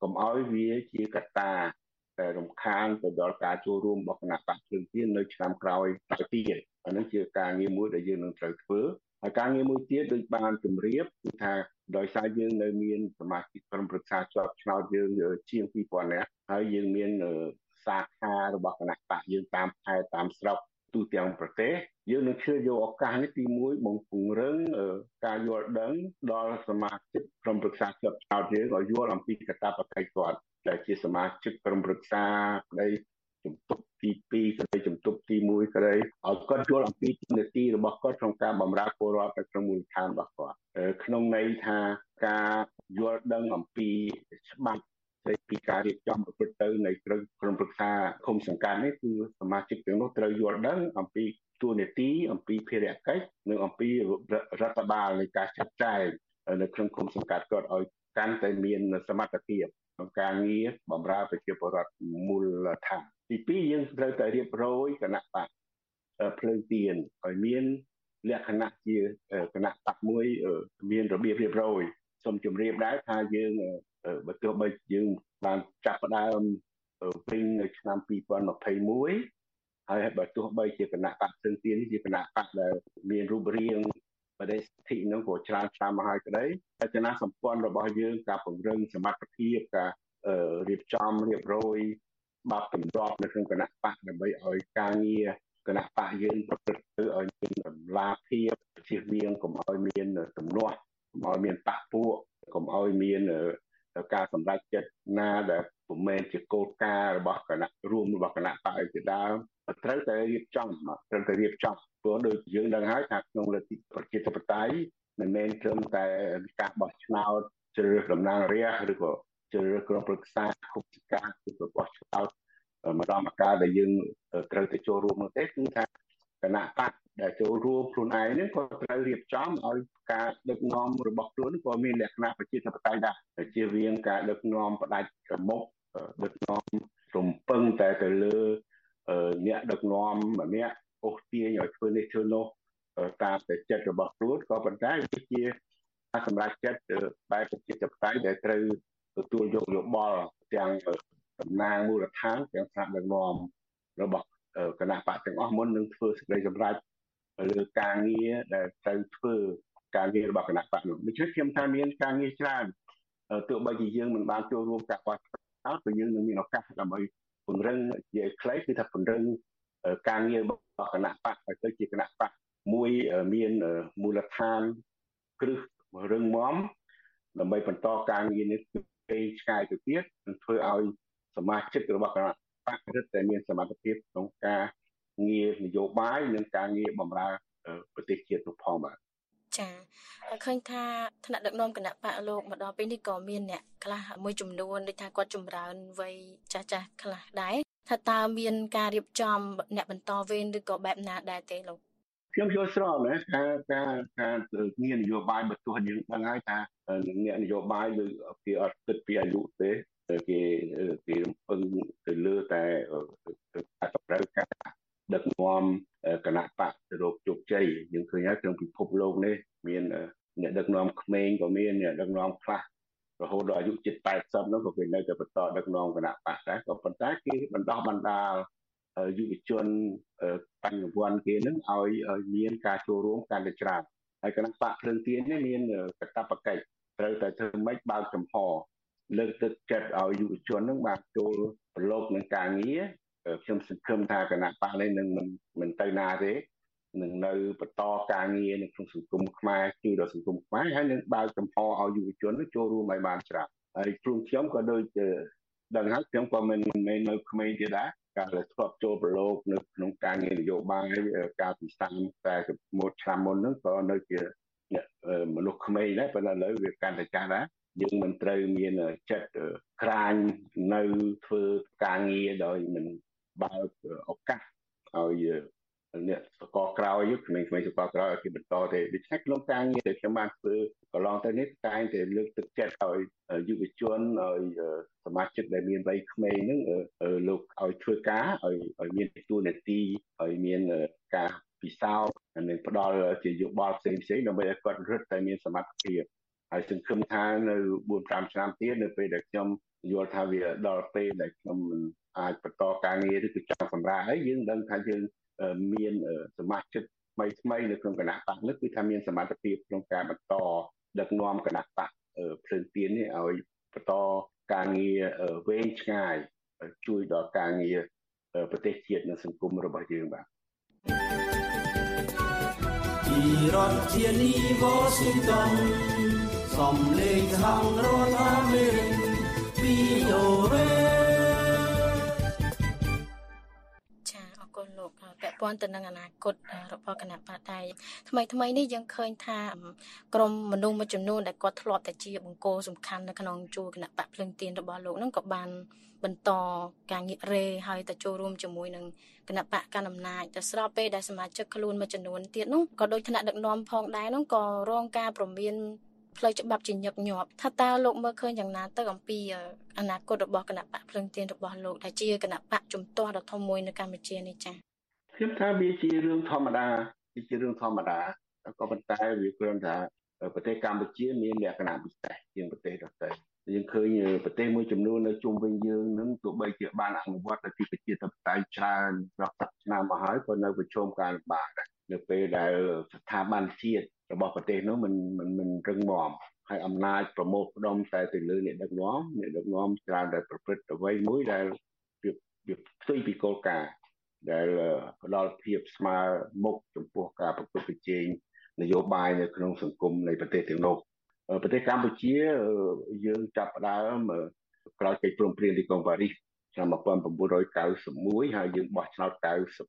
Speaker 16: កុំឲ្យវាជាកត្តាតែរំខានទៅដល់ការចូលរួមរបស់គណៈបកភ្លើងទៀននៅឆ្នាំក្រោយទៀតអានឹងជាការងារមួយដែលយើងនឹងត្រូវធ្វើហើយការងារមួយទៀតដូចបានជម្រាបគឺថាដោយសារយើងនៅមានសមាជិកក្រុមប្រឹក្សាជាប់ឆ្នោតយើងជាងពីរពាន់នាក់ហើយយើងមានសាខារបស់គណៈបកយើងតាមខេត្តតាមស្រុកទូទាំងប្រទេសយើងនឹងជួយយកឱកាសនេះទីមួយមកពង្រឹងការយល់ដឹងដល់សមាជិកក្រុមប្រឹក្សាជាប់ឆ្នោតយើងឲ្យយល់អំពីកាតព្វកិច្ចគាត់ដែលជាសមាជិកក្រុមប្រឹក្សានៃជំទប់ទីពីរក្តីជំទប់ទីមួយក្តីឲ្យគាត់យល់អំពីទស្សនវិជ្ជារបស់គាត់ក្នុងការបម្រើពលរដ្ឋនៅក្នុងមូលដ្ឋានរបស់គាត់ក្នុងន័យថាការយល់ដឹងអំពីច្បាប់ស្ដីពីការរៀបចំប្រព្រឹត្តទៅនៃក្រុមប្រឹក្សាឃុំសង្កាត់នេះគឺសមាជិកទាំងនោះត្រូវយល់ដឹងអំពីតួនាទីអំពីភារកិច្ចនិងអំពីរដ្ឋបាលនៃការចាត់ចែងនៅក្នុងឃុំសង្កាត់គាត់ឲ្យកាន់តែមានសមត្ថភាពក្នុងការងារបម្រើប្រជាពលរដ្ឋមូលដ្ឋានទីពីរយើងត្រូវតែរៀបរយគណៈបកភ្លើងទៀនឲ្យមានលក្ខណៈជាគណៈបកមួយមានរបៀបរៀបរយសូមជម្រាបដែរថាយើងបើទោះបីយើងបានចាប់ផ្ដើមវិញនៅឆ្នាំពីរពាន់ម្ភៃមួយហើយបើទោះបីជាគណៈបកភ្លើងទៀននេះជាគណៈបកដែលមានរូបរាងបដិសន្ធិនឹងក៏ច្រើនឆ្នាំមកហើយក្តីរចនាសម្ព័ន្ធរបស់យើងការពង្រឹងសមត្ថភាពការរៀបចំរៀបរយបាប់ទម្លាប់នៅក្នុងគណៈបកដើម្បីឲ្យការងារគណៈបកយើងប្រព្រឹត្តទៅឲ្យមានតម្លាភាពជៀសវាងកុំឲ្យមានទំនាស់កុំឲ្យមានបកពួកកុំឲ្យមានការសម្រេចចិត្តណាដែលពុំមែនជាគោលការណ៍របស់គណៈរួមរបស់គណៈបកឯជាដើមត្រូវតែរៀបចំត្រូវតែរៀបចំព្រោះដូចយើងដឹងហើយថាក្នុងលទ្ធិប្រជាធិបតេយ្យមិនមែនត្រឹមតែការបោះឆ្នោតជ្រើសរើសតំណាងរាស្ត្រឬក៏ជ្រើសរើសក្រុមប្រឹក្សាគុំសិកាឬក៏បោះឆ្នោតម្ដងម្កាលដែលយើងត្រូវទៅចូលរួមនោះទេគឺថាគណៈបកដែលចូលរួមខ្លួនឯងនេះក៏ត្រូវរៀបចំឲ្យការដឹកនាំរបស់ខ្លួនក៏មានលក្ខណៈប្រជាធិបតេយ្យដែរជាវាងការដឹកនាំផ្ដាច់មុខដឹកនាំរំពឹងតែទៅលើអ្នកដឹកនាំម្នាក់អូសទាញឲ្យធ្វើនេះធ្វើនោះតាមតែចិត្តរបស់ខ្លួនក៏ប៉ុន្តែវាជាការសម្រេចចិត្តបែបប្រជាធិបតេយ្យដែលត្រូវទទួលយកយោបល់ទាំងតំណាងមូលដ្ឋានទាំងថ្នាក់ដឹកនាំរបស់គណៈបកទាំងអស់មុននឹងធ្វើសេចក្តីសម្រេចលើការងារដែលត្រូវធ្វើការងាររបស់គណៈបកនោះដូច្នេះខ្ញុំថាមានការងារច្រើនទោះបីជាយើងមិនបានចូលរួមការបោះឆ្នោតក៏យើងនឹងមានឱកាសដើម្បីពង្រឹងជាខ្លីគឺថាពង្រឹងការងាររបស់គណៈបកឲ្យទៅជាគណៈបកមួយមានមូលដ្ឋានគ្រឹះរឹងមាំដើម្បីបន្តការងារនេះទៅឆ្ងាយទៅទៀតនិងធ្វើឲ្យសមាជិករបស់គណៈបករឹតតែមានសមត្ថភាពក្នុងការងារនយោបាយនិងការងារបម្រើប្រទេសជាតិនោះផងបាទ
Speaker 15: ចាហើយឃើញថាថ្នាក់ដឹកនាំគណៈបកលោកមកដល់ពេលនេះក៏មានអ្នកខ្លះមួយចំនួនដូចថាគាត់ចម្រើនវ័យចាស់ចាស់ខ្លះដែរថាតើមានការរៀបចំអ្នកបន្តវេនឬក៏បែបណាដែរទេលោក
Speaker 16: ខ្ញុំយល់ស្របណាថាការការងារនយោបាយបើទោះយើងដឹងហើយថាអ្នកនយោបាយគឺគេអត់គិតពីអាយុទេគេគេរំពឹងទៅលើតែការសម្រាប់ការដឹកនាំគណៈបកទៅរកជោគជ័យយើងឃើញហើយក្នុងពិភពលោកនេះមានអ្នកដឹកនាំក្មេងក៏មានអ្នកដឹកនាំខ្លះរហូតដល់អាយុជិតแปดสิบនោះក៏គេនៅតែបន្តដឹកនាំគណៈបកដែរក៏ប៉ុន្តែគេបណ្ដោះបណ្ដាលយុវជនបញ្ញវន្តគេនឹងឲ្យឲ្យមានការចូលរួមកាន់តែច្រើនហើយគណៈបកភ្លើងទៀននេះមានកាតព្វកិច្ចត្រូវតែធ្វើម៉េចបើកចំហលើកទឹកចិត្តឲ្យយុវជននឹងបានចូលប្រឡូកនឹងការងារខ្ញុំសង្ឃឹមថាគណៈបកនេះនឹងមិនមិនទៅណាទេនឹងនៅបន្តការងារនៅក្នុងសង្គមខ្មែរជួយដល់សង្គមខ្មែរហើយនឹងបើកចំហឲ្យយុវជនចូលរួមឲ្យបានច្រើនហើយខ្លួនខ្ញុំក៏ដូចដឹងហើយខ្ញុំក៏មិនមែននៅក្មេងទៀតដែរការធ្លាប់ចូលប្រឡូកនៅក្នុងការងារនយោបាយការពិសាតែមួយឆ្នាំមុនហ្នឹងក៏នៅជាមនុស្សក្មេងដែរប៉ុន្តែឥឡូវវាកាន់តែចាស់ដែរយើងមិនត្រូវមានចិត្តក្រាញនៅធ្វើការងារដោយមិនបើកឱកាសឲ្យអ្នកសកលក្រោយក្មេងៗសកលក្រោយឲ្យគេបន្តទេដូច្នេះក្នុងការងារដែលខ្ញុំបានធ្វើកន្លងទៅនេះតែងតែលើកទឹកចិត្តឲ្យយុវជនឲ្យសមាជិកដែលមានវ័យក្មេងហ្នឹងលោកឲ្យធ្វើការឲ្យឲ្យមានទូនាទីឲ្យមានការពិសោធន៍និងផ្ដល់ជាយោបល់ផ្សេងៗដើម្បីឲ្យគាត់រឹតតែមានសមត្ថភាពហើយសង្ឃឹមថានៅbốn 5ឆ្នាំទៀតនៅពេលដែលខ្ញុំយល់ថាវាដល់ពេលដែលខ្ញុំមិនអាចបន្តការងារឬគឺចង់សម្រាកហើយយើងដឹងថាយើងមានសមាជិកថ្មីថ្មីនៅក្នុងគណៈបកនេះគឺថាមានសមត្ថភាពក្នុងការបន្តដឹកនាំគណៈបកភ្លើងទៀននេះឲ្យបន្តការងារវែងឆ្ងាយជួយដល់ការងារប្រទេសជាតិនិងសង្គមរបស់យើងបាទ
Speaker 2: ពីរដ្ឋធានី Washington សំឡេងខាងរដ្ឋអាមេរិក វី អូ เอ
Speaker 15: ចាអរគុណលោកពាក់ព័ន្ធទៅនឹងអនាគតរបស់គណៈបកដែរថ្មីថ្មីនេះយើងឃើញថាក្រុមមនុស្សមួយចំនួនដែលគាត់ធ្លាប់តែជាបង្គោលសំខាន់នៅក្នុងជួរគណៈបកភ្លឹងទៀនរបស់លោកហ្នឹងក៏បានបន្តការងាររេហើយទៅចូលរួមជាមួយនឹងគណៈបកកណ្ដាលអំណាចទៅស្របពេលដែលសមាជិកខ្លួនមួយចំនួនទៀតនោះក៏ដោយថ្នាក់ដឹកនាំផងដែរនោះក៏រងការព្រមានផ្លូវច្បាប់ជាញឹកញាប់ថាតើលោកមើលឃើញយ៉ាងណាទៅអំពីអនាគតរបស់គណៈបកភ្លឹងទៀនរបស់លោកដែលជាគណៈបកជំទាស់ដ៏ធំមួយនៅកម្ពុជានេះចា៎
Speaker 16: ខ្ញុំថាវាជារឿងធម្មតាវាជារឿងធម្មតាក៏ប៉ុន្តែវាគ្រាន់តែប្រទេសកម្ពុជាមានលក្ខណៈពិសេសជាងប្រទេសដទៃយើងឃើញប្រទេសមួយចំនួននៅជុំវិញយើងនឹងទោះបីជាបានអនុវត្តលទ្ធិប្រជាធិបតេយ្យច្រើនរាប់សិបឆ្នាំមកហើយក៏នៅប្រឈមការលំបាកដែរនៅពេលដែលស្ថាប័នជាតិរបស់ប្រទេសនោះមិនមិនមិនរឹងមាំហើយអំណាចប្រមូលផ្ដុំតែទៅលើអ្នកដឹកនាំអ្នកដឹកនាំច្រើនតែប្រព្រឹត្តអ្វីមួយដែលវាវាផ្ទុយពីគោលការណ៍ដែលផ្ដល់ភាពស្មើមុខចំពោះការប្រកួតប្រជែងនយោបាយនៅក្នុងសង្គមនៃប្រទេសទាំងនោះប្រទេសកម្ពុជាយើងចាប់ផ្ដើមក្រោយកិច្ចព្រមព្រៀងទីក្រុងប៉ារីសឆ្នាំmột nghìn chín trăm chín mươi mốtហើយយើងបោះឆ្នោតmột nghìn chín trăm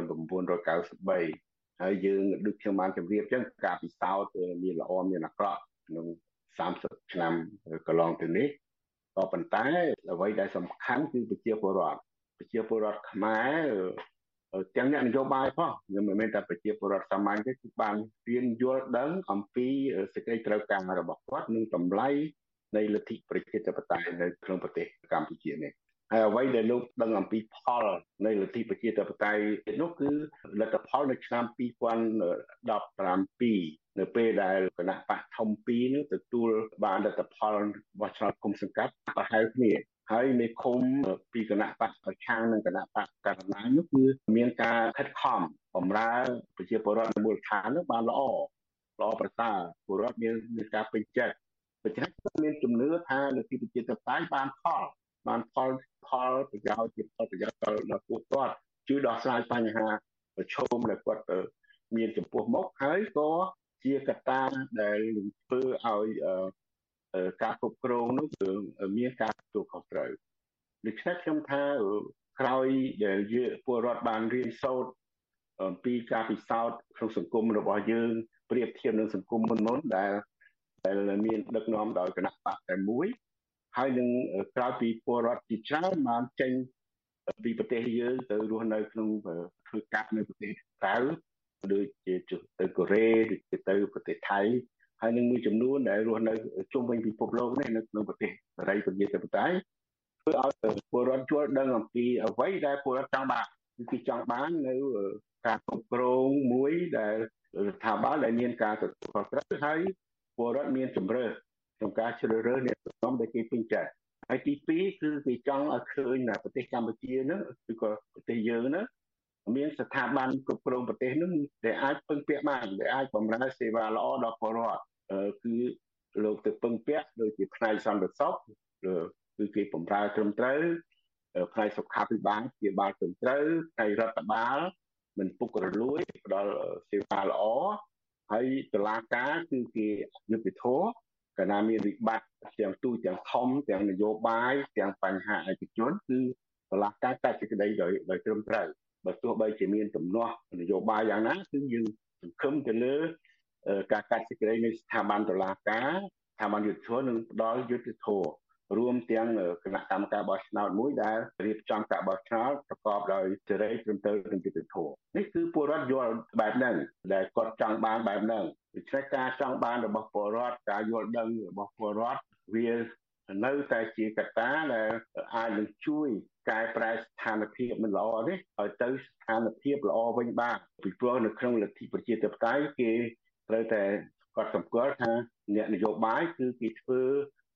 Speaker 16: chín mươi baហើយយើងដូចខ្ញុំបានជម្រាបចឹងការពិសោធន៍មានល្អមានអាក្រក់ក្នុងសាមសិបឆ្នាំកន្លងទៅនេះក៏ប៉ុន្តែអ្វីដែលសំខាន់គឺប្រជាពលរដ្ឋប្រជាពលរដ្ឋខ្មែរទាំងអ្នកនយោបាយផងមិនមែនតែប្រជាពលរដ្ឋសាមញ្ញទេគឺបានរៀនយល់ដឹងអំពីសេចក្តីត្រូវការរបស់គាត់និងតម្លៃនៃលទ្ធិប្រជាធិបតេយ្យនៅក្នុងប្រទេសកម្ពុជានេះហើយអ្វីដែលលោកដឹងអំពីផលនៃលទ្ធិប្រជាធិបតេយ្យនោះគឺលទ្ធផលនៅឆ្នាំពីរពាន់ដប់ប្រាំពីរនៅពេលដែលគណៈបកធំពីរនោះទទួលបានលទ្ធផលរបស់ឆ្នោតគុំសង្កាត់ប្រហែលគ្នាហើយមេឃុំពីគណៈបកប្រឆាំងនិងគណៈបកកណ្ដាលអំណាចនោះគឺមានការខិតខំបម្រើប្រជាពលរដ្ឋនៅមូលដ្ឋាននោះបានល្អល្អប្រសើរពលរដ្ឋមានមានការពេញចិត្តដូច្នេះមានជំនឿថាលទ្ធិប្រជាធិបតេយ្យបានផលបានផលផលប្រយោជន៍ជាផលប្រយោជន៍ដល់ពួកគាត់ជួយដោះស្រាយបញ្ហាប្រឈមដែលគាត់មានចំពោះមុខហើយក៏ជាកត្តាដែលនឹងធ្វើឲ្យការគ្រប់គ្រងនោះគឺមានការទទួលខុសត្រូវដូច្នេះខ្ញុំថាក្រោយដែលយើងពលរដ្ឋបានរៀនសូត្រអំពីការពិសោធន៍ក្នុងសង្គមរបស់យើងប្រៀបធៀបនឹងសង្គមមុនមុនដែលដែលមានដឹកនាំដោយគណៈបកតែមួយហើយនឹងក្រោយពីពលរដ្ឋជាច្រើនបានចេញពីប្រទេសយើងទៅរស់នៅក្នុងធ្វើការនៅប្រទេសក្រៅដូចជាទៅកូរ៉េឬទៅប្រទេសថៃហើយនឹងមួយចំនួនដែលរស់នៅជុំវិញពិភពលោកនេះនៅក្នុងប្រទេសសេរីប្រជាធិបតេយ្យធ្វើឲ្យពលរដ្ឋយល់ដឹងអំពីអ្វីដែលពលរដ្ឋចង់បានគឺចង់បាននៅការគ្រប់គ្រងមួយដែលស្ថាប័នដែលមានការទទួលខុសត្រូវហើយពលរដ្ឋមានជំរឿនក្នុងការជ្រើសរើសអ្នកដឹកនាំដែលគេពេញចិត្តហើយទីពីរគឺគេចង់ឲ្យឃើញថាប្រទេសកម្ពុជានោះឬក៏ប្រទេសយើងនោះមានស្ថាប័នគ្រប់គ្រងប្រទេសនោះដែលអាចពឹងពាក់បានដែលអាចបម្រើសេវាល្អដល់ពលរដ្ឋគឺលោកទៅពឹងពាក់ដូចជាផ្នែកសន្តិសុខគឺគេបម្រើត្រឹមត្រូវផ្នែកសុខាភិបាលជាបាលត្រឹមត្រូវផ្នែករដ្ឋបាលមិនពុករលួយផ្ដល់សេវាល្អហើយតុលាការគឺគេយុត្តិធម៌កាលណាមានវិបត្តិទាំងទូទាំងធំទាំងនយោបាយទាំងបញ្ហាឯកជនគឺតុលាការកាត់សេចក្តីដោយដោយត្រឹមត្រូវបើទោះបីជាមានទំនាស់នយោបាយយ៉ាងណាគឺយើងសង្ឃឹមទៅលើការកាត់សេចក្តីនៃស្ថាប័នតុលាការស្ថាប័នយុត្តិធម៌នឹងផ្ដល់យុត្តិធម៌រួមទាំងគណៈកម្មការបោះឆ្នោតមួយដែលរៀបចំការបោះឆ្នោតប្រកបដោយសេរីត្រឹមត្រូវនិងយុត្តិធម៌នេះគឺពលរដ្ឋយល់បែបហ្នឹងដែលគាត់ចង់បានបែបហ្នឹងដូច្នេះការចង់បានរបស់ពលរដ្ឋការយល់ដឹងរបស់ពលរដ្ឋវានៅតែជាកត្តាដែលអាចនឹងជួយកែប្រែស្ថានភាពមិនល្អនេះឲ្យទៅស្ថានភាពល្អវិញបានពីព្រោះនៅក្នុងលទ្ធិប្រជាធិបតេយ្យគេត្រូវតែគាត់សម្គាល់ថាអ្នកនយោបាយគឺគេធ្វើ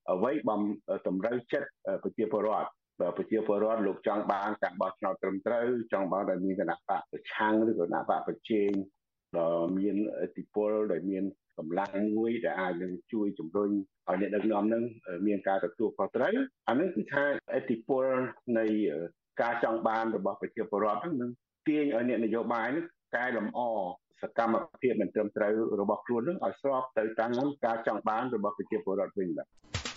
Speaker 16: អ្វីបំតម្រូវចិត្តប្រជាពលរដ្ឋប្រជាពលរដ្ឋលោកចង់បានការបោះឆ្នោតត្រឹមត្រូវចង់បានដែលមានគណៈបកប្រឆាំងឬគណៈបកប្រជែងដ៏មានឥទ្ធិពលដែលមានកម្លាំងមួយដែលអាចនឹងជួយជំរុញឲ្យអ្នកដឹកនាំនឹងមានការទទួលខុសត្រូវអានេះគឺថាឥទ្ធិពលនៃការចង់បានរបស់ប្រជាពលរដ្ឋហ្នឹងនឹងទាញឲ្យអ្នកនយោបាយនេះកែលម្អសកម្មភាពមិនត្រឹមត្រូវរបស់ខ្លួននឹងឲ្យស្របទៅតាមការចង់បានរបស់ប្រជាពលរដ្ឋវិញបាទ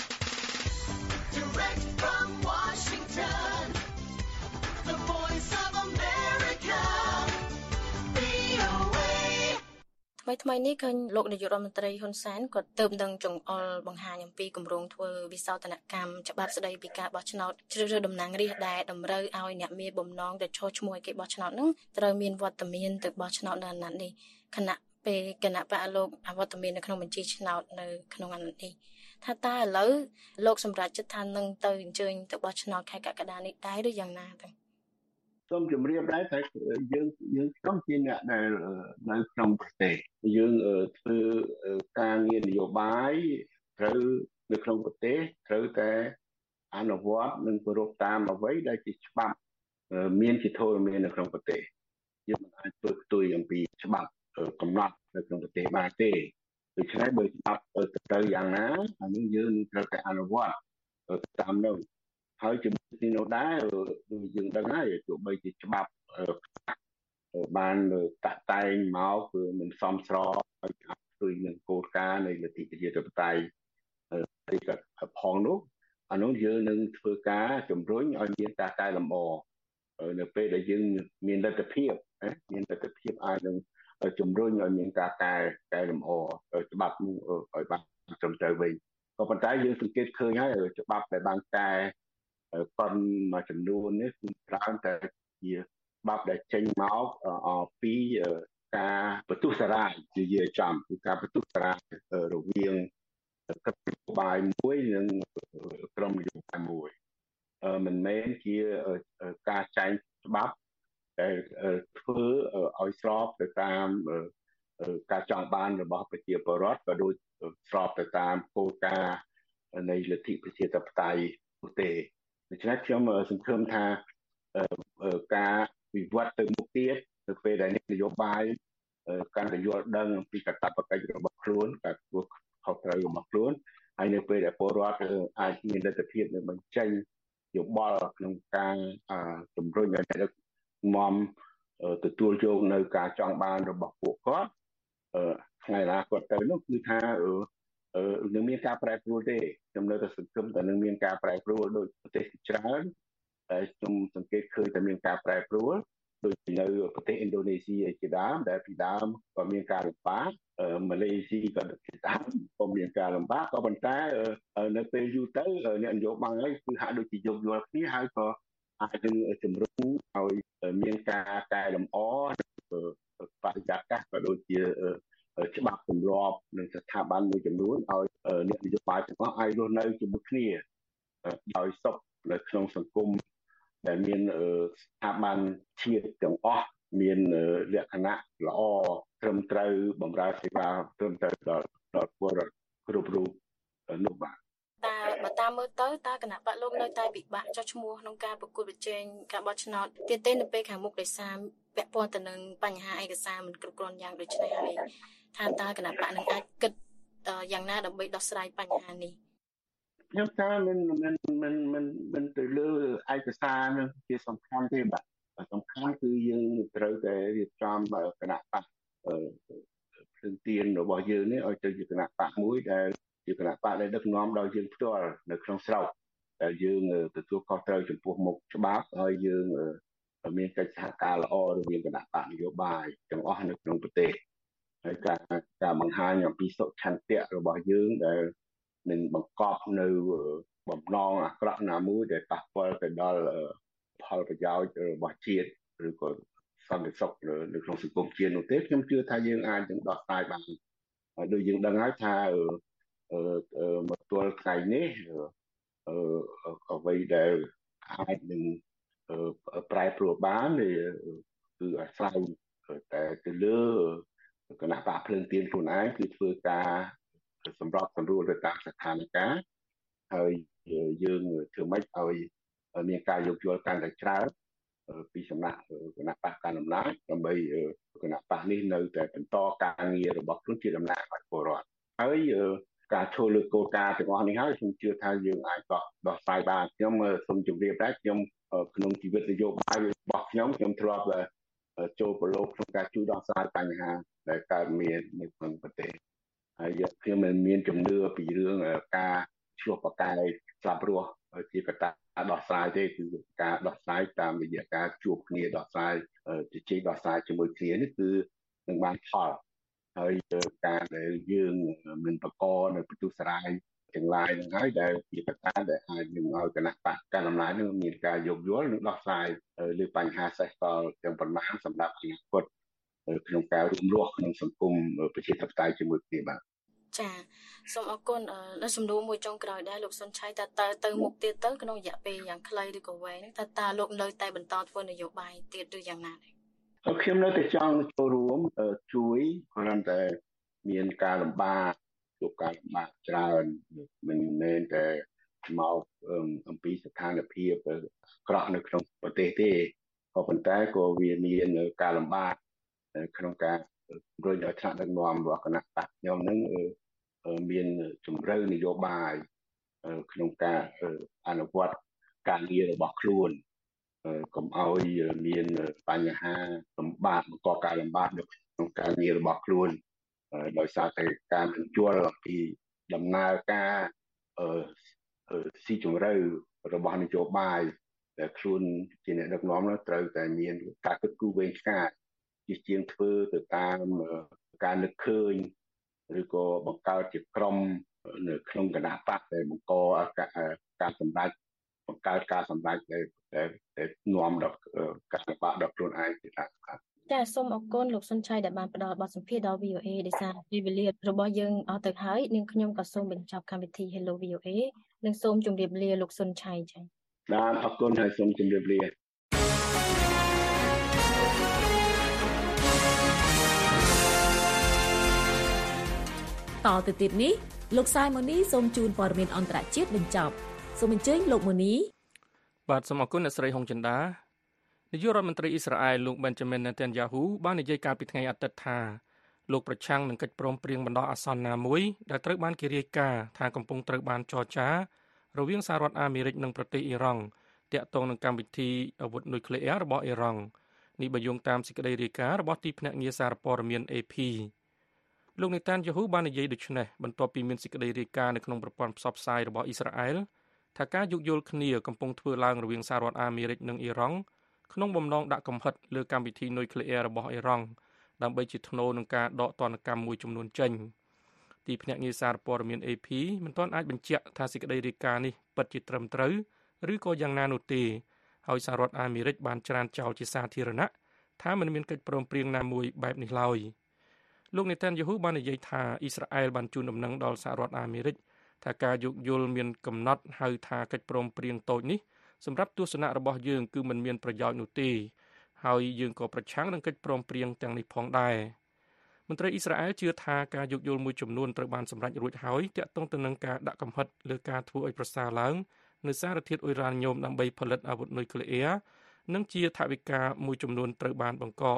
Speaker 15: ថ្មីថ្មីនេះឃើញលោកនាយករដ្ឋមន្ត្រីហ៊ុនសែនគាត់ទៅដឹងចង្អុលបង្ហាញអំពីគម្រោងធ្វើវិសោធនកម្មច្បាប់ស្តីពីការបោះឆ្នោតជ្រើសរើសតំណាងរាស្ត្រដែលតម្រូវឲ្យអ្នកមានបំណងទៅឈរឈ្មោះឲ្យគេបោះឆ្នោតនឹងត្រូវមានវត្តមានទៅបោះឆ្នោតនៅអាណត្តិនេះគណៈពេលគណៈបកលោកអវត្តមាននៅក្នុងបញ្ជីឆ្នោតនៅក្នុងអាណត្តិនេះថាតើឥឡូវលោកសម្រាប់ចិត្តថានឹងទៅអញ្ជើញទៅបោះឆ្នោតខែកក្កដានេះដែរឬយ៉ាងណាទៅ
Speaker 16: សូមជម្រាបដែរតែយើងយើងខ្ញុំជាអ្នកដែលនៅក្នុងប្រទេសយើងធ្វើការងារនយោបាយត្រូវនៅក្នុងប្រទេសត្រូវតែអនុវត្តនិងគោរពតាមអ្វីដែលជាច្បាប់មានជាធរមាននៅក្នុងប្រទេសយើងមិនអាចធ្វើផ្ទុយអំពីច្បាប់កំណត់នៅក្នុងប្រទេសបានទេដូច្នេះបើច្បាប់ត្រូវយ៉ាងណាអានេះយើងត្រូវតែអនុវត្តតាមនោះហើយជាមួយនេះនោះដែរយើងដឹងហើយទោះបីជាច្បាប់បានតាក់តែងមកគឺមិនសមស្របឲ្យធ្វើនឹងគោលការណ៍នៃលទ្ធិប្រជាធិបតេយ្យទីកផងនោះអានោះយើងនឹងធ្វើការជំរុញឲ្យមានការកែលម្អនៅពេលដែលយើងមានលទ្ធភាពមានលទ្ធភាពអាចនឹងជំរុញឲ្យមានការកែកែលម្អច្បាប់នោះឲ្យបានត្រឹមត្រូវវិញក៏ប៉ុន្តែយើងសង្កេតឃើញហើយច្បាប់ដែលបានកែប៉ុនមួយចំនួននេះគឺច្រើនតែជាច្បាប់ដែលចេញមកពីការបន្ទុះសារាយជាយាចំគឺការបន្ទុះសារាយរវាងគណៈនយោបាយមួយនិងក្រុមនយោបាយមួយមិនមែនជាការចែងច្បាប់ដែលធ្វើឲ្យស្របទៅតាមការចង់បានរបស់ប្រជាពលរដ្ឋក៏ដូចស្របទៅតាមគោលការណ៍នៃលទ្ធិប្រជាធិបតេយ្យនោះទេដូច្នេះខ្ញុំសង្ឃឹមថាការវិវត្តទៅមុខទៀតទៅពេលដែលនយោបាយកាន់តែយល់ដឹងអំពីកាតព្វកិច្ចរបស់ខ្លួនការធ្វើខុសត្រូវរបស់ខ្លួនហើយនៅពេលដែលពលរដ្ឋអាចមានលទ្ធភាពនឹងបញ្ចេញយោបល់ក្នុងការជំរុញឲ្យអ្នកដឹកនាំទទួលយកនៅការចង់បានរបស់ពួកគាត់ថ្ងៃណាគាត់ទៅនោះគឺថានឹងមានការប្រែប្រួលទេខ្ញុំនៅតែសង្ឃឹមថានឹងមានការប្រែប្រួលដោយប្រទេសច្រើនតែខ្ញុំសង្កេតឃើញតែមានការប្រែប្រួលដូចនៅប្រទេសឥណ្ឌូនេស៊ីជាដើមដែលពីដើមក៏មានការលំបាកម៉ាឡេស៊ីក៏ពីដើមក៏មានការលំបាកក៏ប៉ុន្តែនៅពេលយូរទៅអ្នកនយោបាយគឺហាក់ដូចជាយោគយល់គ្នាហើយក៏អាចនឹងជំរុញឲ្យមានការកែលម្អបរិយាកាសក៏ដូចជាច្បាប់ទម្លាប់និងស្ថាប័នមួយចំនួនឲ្យអ្នកនយោបាយទាំងអស់អាចរស់នៅជាមួយគ្នាដោយសុខនៅក្នុងសង្គមដែលមានស្ថាប័នជាតិទាំងអស់មានលក្ខណៈល្អត្រឹមត្រូវបម្រើសេវាត្រឹមត្រូវដល់ដល់ពលរដ្ឋគ្រប់រូបនោះបាទ
Speaker 15: តើបើតាមមើលទៅតើគណៈបកលោកនៅតែពិបាកចុះឈ្មោះក្នុងការប្រកួតប្រជែងការបោះឆ្នោតទៀតទេនៅពេលខាងមុខដោយសារពាក់ព័ន្ធទៅនឹងបញ្ហាឯកសារមិនគ្រប់គ្រាន់យ៉ាងដូចនេះហើយថាតើគណៈបកនឹងអាចគិតយ៉ាងណាដើម្បីដោះស្រាយបញ្ហានេះ
Speaker 16: ខ្ញុំថាមិនមិនមិនមិនមិនទៅលើឯកសារនឹងជាសំខាន់ទេបាទសំខាន់គឺយើងត្រូវតែរៀបចំគណៈបកព្រឹងទានរបស់យើងនេះឲ្យទៅជាគណៈបកមួយដែលជាគណៈបកដែលដឹកនាំដោយយើងផ្ទាល់នៅក្នុងស្រុកដែលយើងទទួលខុសត្រូវចំពោះមុខច្បាប់ហើយយើងមានកិច្ចសហការល្អរវាងគណៈបកនយោបាយទាំងអស់នៅក្នុងប្រទេសហើយការការបង្ហាញអំពីសុឆន្ទៈរបស់យើងដែលនឹងបង្កប់នៅបំណងអាក្រក់ណាមួយដែលប៉ះពាល់ទៅដល់ផលប្រយោជន៍របស់ជាតិឬក៏សន្តិសុខនៅក្នុងសង្គមជាតិនោះទេខ្ញុំជឿថាយើងអាចនឹងដោះស្រាយបានហើយដូចយើងដឹងហើយថាមកទល់ថ្ងៃនេះអ្វីដែលអាចនឹងប្រែប្រួលបានគឺអាស្រ័យតែទៅលើគណៈបកភ្លើងទៀនខ្លួនឯងគឺធ្វើការសម្របសម្រួលទៅតាមស្ថានភាពហើយយើងធ្វើម៉េចឲ្យមានការយោគយល់កាន់តែច្រើនពីសំណាក់គណៈបកកណ្ដាលអំណាចដើម្បីគណៈបកនេះនៅតែបន្តការងាររបស់ខ្លួនជាតំណាងឲ្យពលរដ្ឋហើយការចូលលើគោលការណ៍ទាំងអស់នេះហើយខ្ញុំជឿថាយើងអាចដោះស្រាយបានខ្ញុំសូមជម្រាបដែរខ្ញុំក្នុងជីវិតនយោបាយរបស់ខ្ញុំខ្ញុំធ្លាប់ចូលប្រឡូកក្នុងការជួយដោះស្រាយបញ្ហាដែលកើតមាននៅក្នុងប្រទេសហើយខ្ញុំមិនមានជំនឿពីរឿងការឆ្លោះប្រកែកស្លាប់រស់ជាកត្តាដោះស្រាយទេគឺការដោះស្រាយតាមរយៈការជួបគ្នាដោះស្រាយជជែកដោះស្រាយជាមួយគ្នានេះគឺនឹងបានផលហើយការដែលយើងមិនបកនៅបន្ទុះសារាយទាំងឡាយនឹងហើយដែលជាកត្តាដែលអាចនឹងឲ្យគណៈបកកណ្ដាលអំណាចនឹងមានការយោគយល់និងដោះស្រាយលើបញ្ហាសេសសល់ទាំងប៉ុន្មានសម្រាប់អនាគតក្នុងការរួមរស់ក្នុងសង្គមប្រជាធិបតេយ្យជាមួយគ្នាបាទ
Speaker 15: ចាសូមអរគុណដល់សំណួរមួយចុងក្រោយដែរលោកសុនឆៃតើតើទៅមុខទៀតទៅក្នុងរយៈពេលយ៉ាងខ្លីឬក៏វែងហ្នឹងតើតើលោកនៅតែបន្តធ្វើនយោបាយទៀតឬយ៉ាងណាដែរ
Speaker 16: ខ្ញុំនៅតែចង់ចូលរួមជួយគ្រាន់តែមានការលំបាកជួបការលំបាកច្រើនមិនមែនតែមកអំពីស្ថានភាពអាក្រក់នៅក្នុងប្រទេសទេក៏ប៉ុន្តែក៏វាមានការលំបាកក្នុងការជំរុញឲ្យថ្នាក់ដឹកនាំរបស់គណៈបកខ្ញុំនឹងមានជំរឿនយោបាយក្នុងការអនុវត្តការងាររបស់ខ្លួនកុំឲ្យមានបញ្ហាលំបាកបង្កការលំបាកនៅក្នុងការងាររបស់ខ្លួនដោយសារតែការមិនយល់ពីដំណើរការស៊ីជម្រៅរបស់នយោបាយដែលខ្លួនជាអ្នកដឹកនាំត្រូវតែមានការគិតគូរវែងឆ្ងាយជាជាងធ្វើទៅតាមការនឹកឃើញឬក៏បង្កើតជាក្រុមនៅក្នុងគណៈបកដែលបង្កការសម្ដែងបង្កើតការសម្ដែងដែលដែលនាំដល់ការលំបាកដល់ខ្លួនឯងទៅតាមครับ
Speaker 15: ចាសូមអរគុណលោកសុនឆៃដែលបានផ្ដល់បទសម្ភាសន៍ដល់ វី អូ អេ ដោយសារពេលវេលារបស់យើងអស់ទៅហើយនាងខ្ញុំក៏សូមបញ្ចប់កម្មវិធី Hello វី អូ អេ និងសូមជម្រាបលាលោកសុនឆៃចា៎
Speaker 16: បាទអរគុណហើយសូមជម្រាបលា
Speaker 3: តទៅទៀតនេះលោកសាយម៉ូនីសូមជូនព័ត៌មានអន្តរជាតិបញ្ចប់សូមអញ្ជើញលោកម៉ូនី
Speaker 4: បាទសូមអរគុណអ្នកស្រីហុងចិន្តានាយករដ្ឋមន្ត្រីអ៊ីស្រាអែលលោក Benjamin Netanyahu បាននិយាយកាលពីថ្ងៃអាទិត្យថាលោកប្រឆាំងនឹងកិច្ចព្រមព្រៀងបណ្ដោះអាសន្នណាមួយដែលត្រូវបានគេរាយការណ៍ថាកំពុងត្រូវបានចរចារវាងសហរដ្ឋអាមេរិកនិងប្រទេសអ៊ីរ៉ង់ទាក់ទងនឹងកម្មវិធីអាវុធនុយក្លេអ៊ែររបស់អ៊ីរ៉ង់នេះបើយោងតាមសេចក្តីរាយការណ៍របស់ទីភ្នាក់ងារសារព័ត៌មាន เอ พี លោកនេតានយ៉ាហ៊ូបាននិយាយដូចនេះបន្ទាប់ពីមានសេចក្តីរាយការណ៍នៅក្នុងប្រព័ន្ធផ្សព្វផ្សាយរបស់អ៊ីស្រាអែលថាការយោគយល់គ្នាកំពុងធ្វើឡើងរវាងសហរដ្ឋអាមេរិកនិងអ៊ីរ៉ង់ក្នុងបំណងដាក់កំហិតលើកម្មវិធីនុយក្លេអ៊ែររបស់អ៊ីរ៉ង់ដើម្បីជាថ្នូរនឹងការដកទណ្ឌកម្មមួយចំនួនចេញទីភ្នាក់ងារសារព័ត៌មាន เอ พี មិនទាន់អាចបញ្ជាក់ថាសេចក្តីរាយការណ៍នេះពិតជាត្រឹមត្រូវឬក៏យ៉ាងណានោះទេហើយសហរដ្ឋអាមេរិកបានច្រានចោលជាសាធារណៈថាមិនមានកិច្ចព្រមព្រៀងណាមួយបែបនេះឡើយលោកនេតានយ៉ាហ៊ូបាននិយាយថាអ៊ីស្រាអែលបានជូនដំណឹងដល់សហរដ្ឋអាមេរិកថាការយោគយល់មានកំណត់ហៅថាកិច្ចព្រមព្រៀងតូចនេះសម្រាប់ទស្សនៈរបស់យើងគឺមិនមានប្រយោជន៍នោះទេហើយយើងក៏ប្រឆាំងនឹងកិច្ចព្រមព្រៀងទាំងនេះផងដែរមន្ត្រីអ៊ីស្រាអែលជឿថាការយោគយល់មួយចំនួនត្រូវបានសម្រេចរួចហើយទាក់ទងទៅនឹងការដាក់កំហិតលើការធ្វើឲ្យប្រសើរឡើងនៅសារធាតុអ៊ុយរ៉ាញ៉ូមដើម្បីផលិតអាវុធនុយក្លេអ៊ែរនិងជាថវិកាមួយចំនួនត្រូវបានបង្កក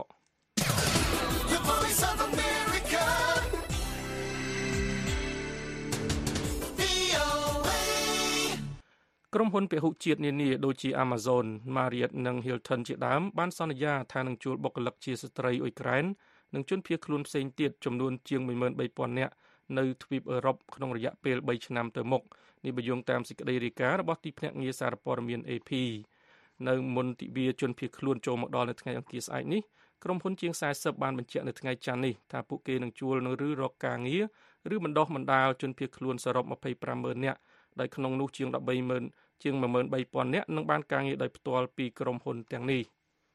Speaker 4: ក្រុមហ៊ុនពហុជាតិនានាដូចជា Amazon, Marriott និង Hilton ជាដើមបានសន្យាថានឹងជួលបុគ្គលិកជាស្ត្រីអ៊ុយក្រែននិងជនភៀសខ្លួនផ្សេងទៀតចំនួនជាង មួយម៉ឺនបីពាន់ នាក់នៅទ្វីបអឺរ៉ុបក្នុងរយៈពេលបីឆ្នាំទៅមុខនេះបើយោងតាមសេចក្តីរាយការណ៍របស់ទីភ្នាក់ងារសារព័ត៌មាន เอ พี នៅមុនទិវាជនភៀសខ្លួនចូលមកដល់នៅថ្ងៃអង្គារស្អែកនេះក្រុមហ៊ុនជាងสี่สิบបានបញ្ជាក់នៅថ្ងៃច័ន្ទនេះថាពួកគេនឹងជួលនៅឬរកការងារឬបណ្ដុះបណ្ដាលជនភៀសខ្លួនសរុប ยี่สิบห้าหมื่น នាក់ដោយក្នុងនោះជាង สิบสามหมื่น ជាង หนึ่งหมื่นสามพัน នាក់នឹងបានការងារដោយផ្ទាល់ពីក្រុមហ៊ុនទាំងនេះ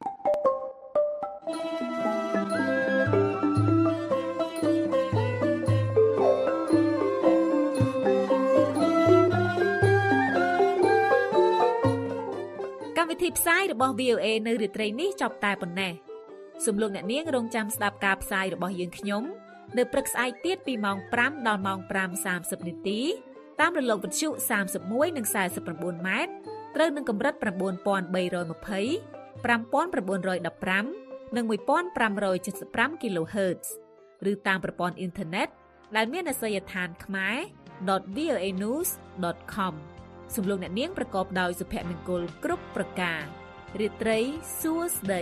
Speaker 3: កម្មវិធីផ្សាយរបស់ វី អូ เอ នៅរាត្រីនេះចប់តែប៉ុណ្ណេះសូមលោកអ្នកនាងរងចាំស្ដាប់ការផ្សាយរបស់យើងខ្ញុំនៅព្រឹកស្អែកទៀតពីម៉ោង five ដល់ម៉ោង five សាមសិប នាទីតាមរលកវិទ្យុសាមសិបមួយនិងសាមសិប៩ម៉ែត្រត្រូវនឹងកម្រិត៩,៣២០ ៥,៩១៥ និងmột nghìn năm trăm bảy mươi lăm គីឡូហឺតซ์ ឬតាមប្រព័ន្ធអ៊ីនធឺណិតដែលមានអាសយដ្ឋានខ្មែរ ដត វី អូ เอ นิวส์ ដត com សំឡេងអ្នកនាងប្រកបដោយសុភមង្គលគ្រប់ប្រការរាត្រីសួស្តី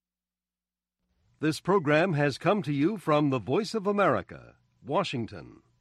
Speaker 1: This program has come to you from the Voice of America, Washington.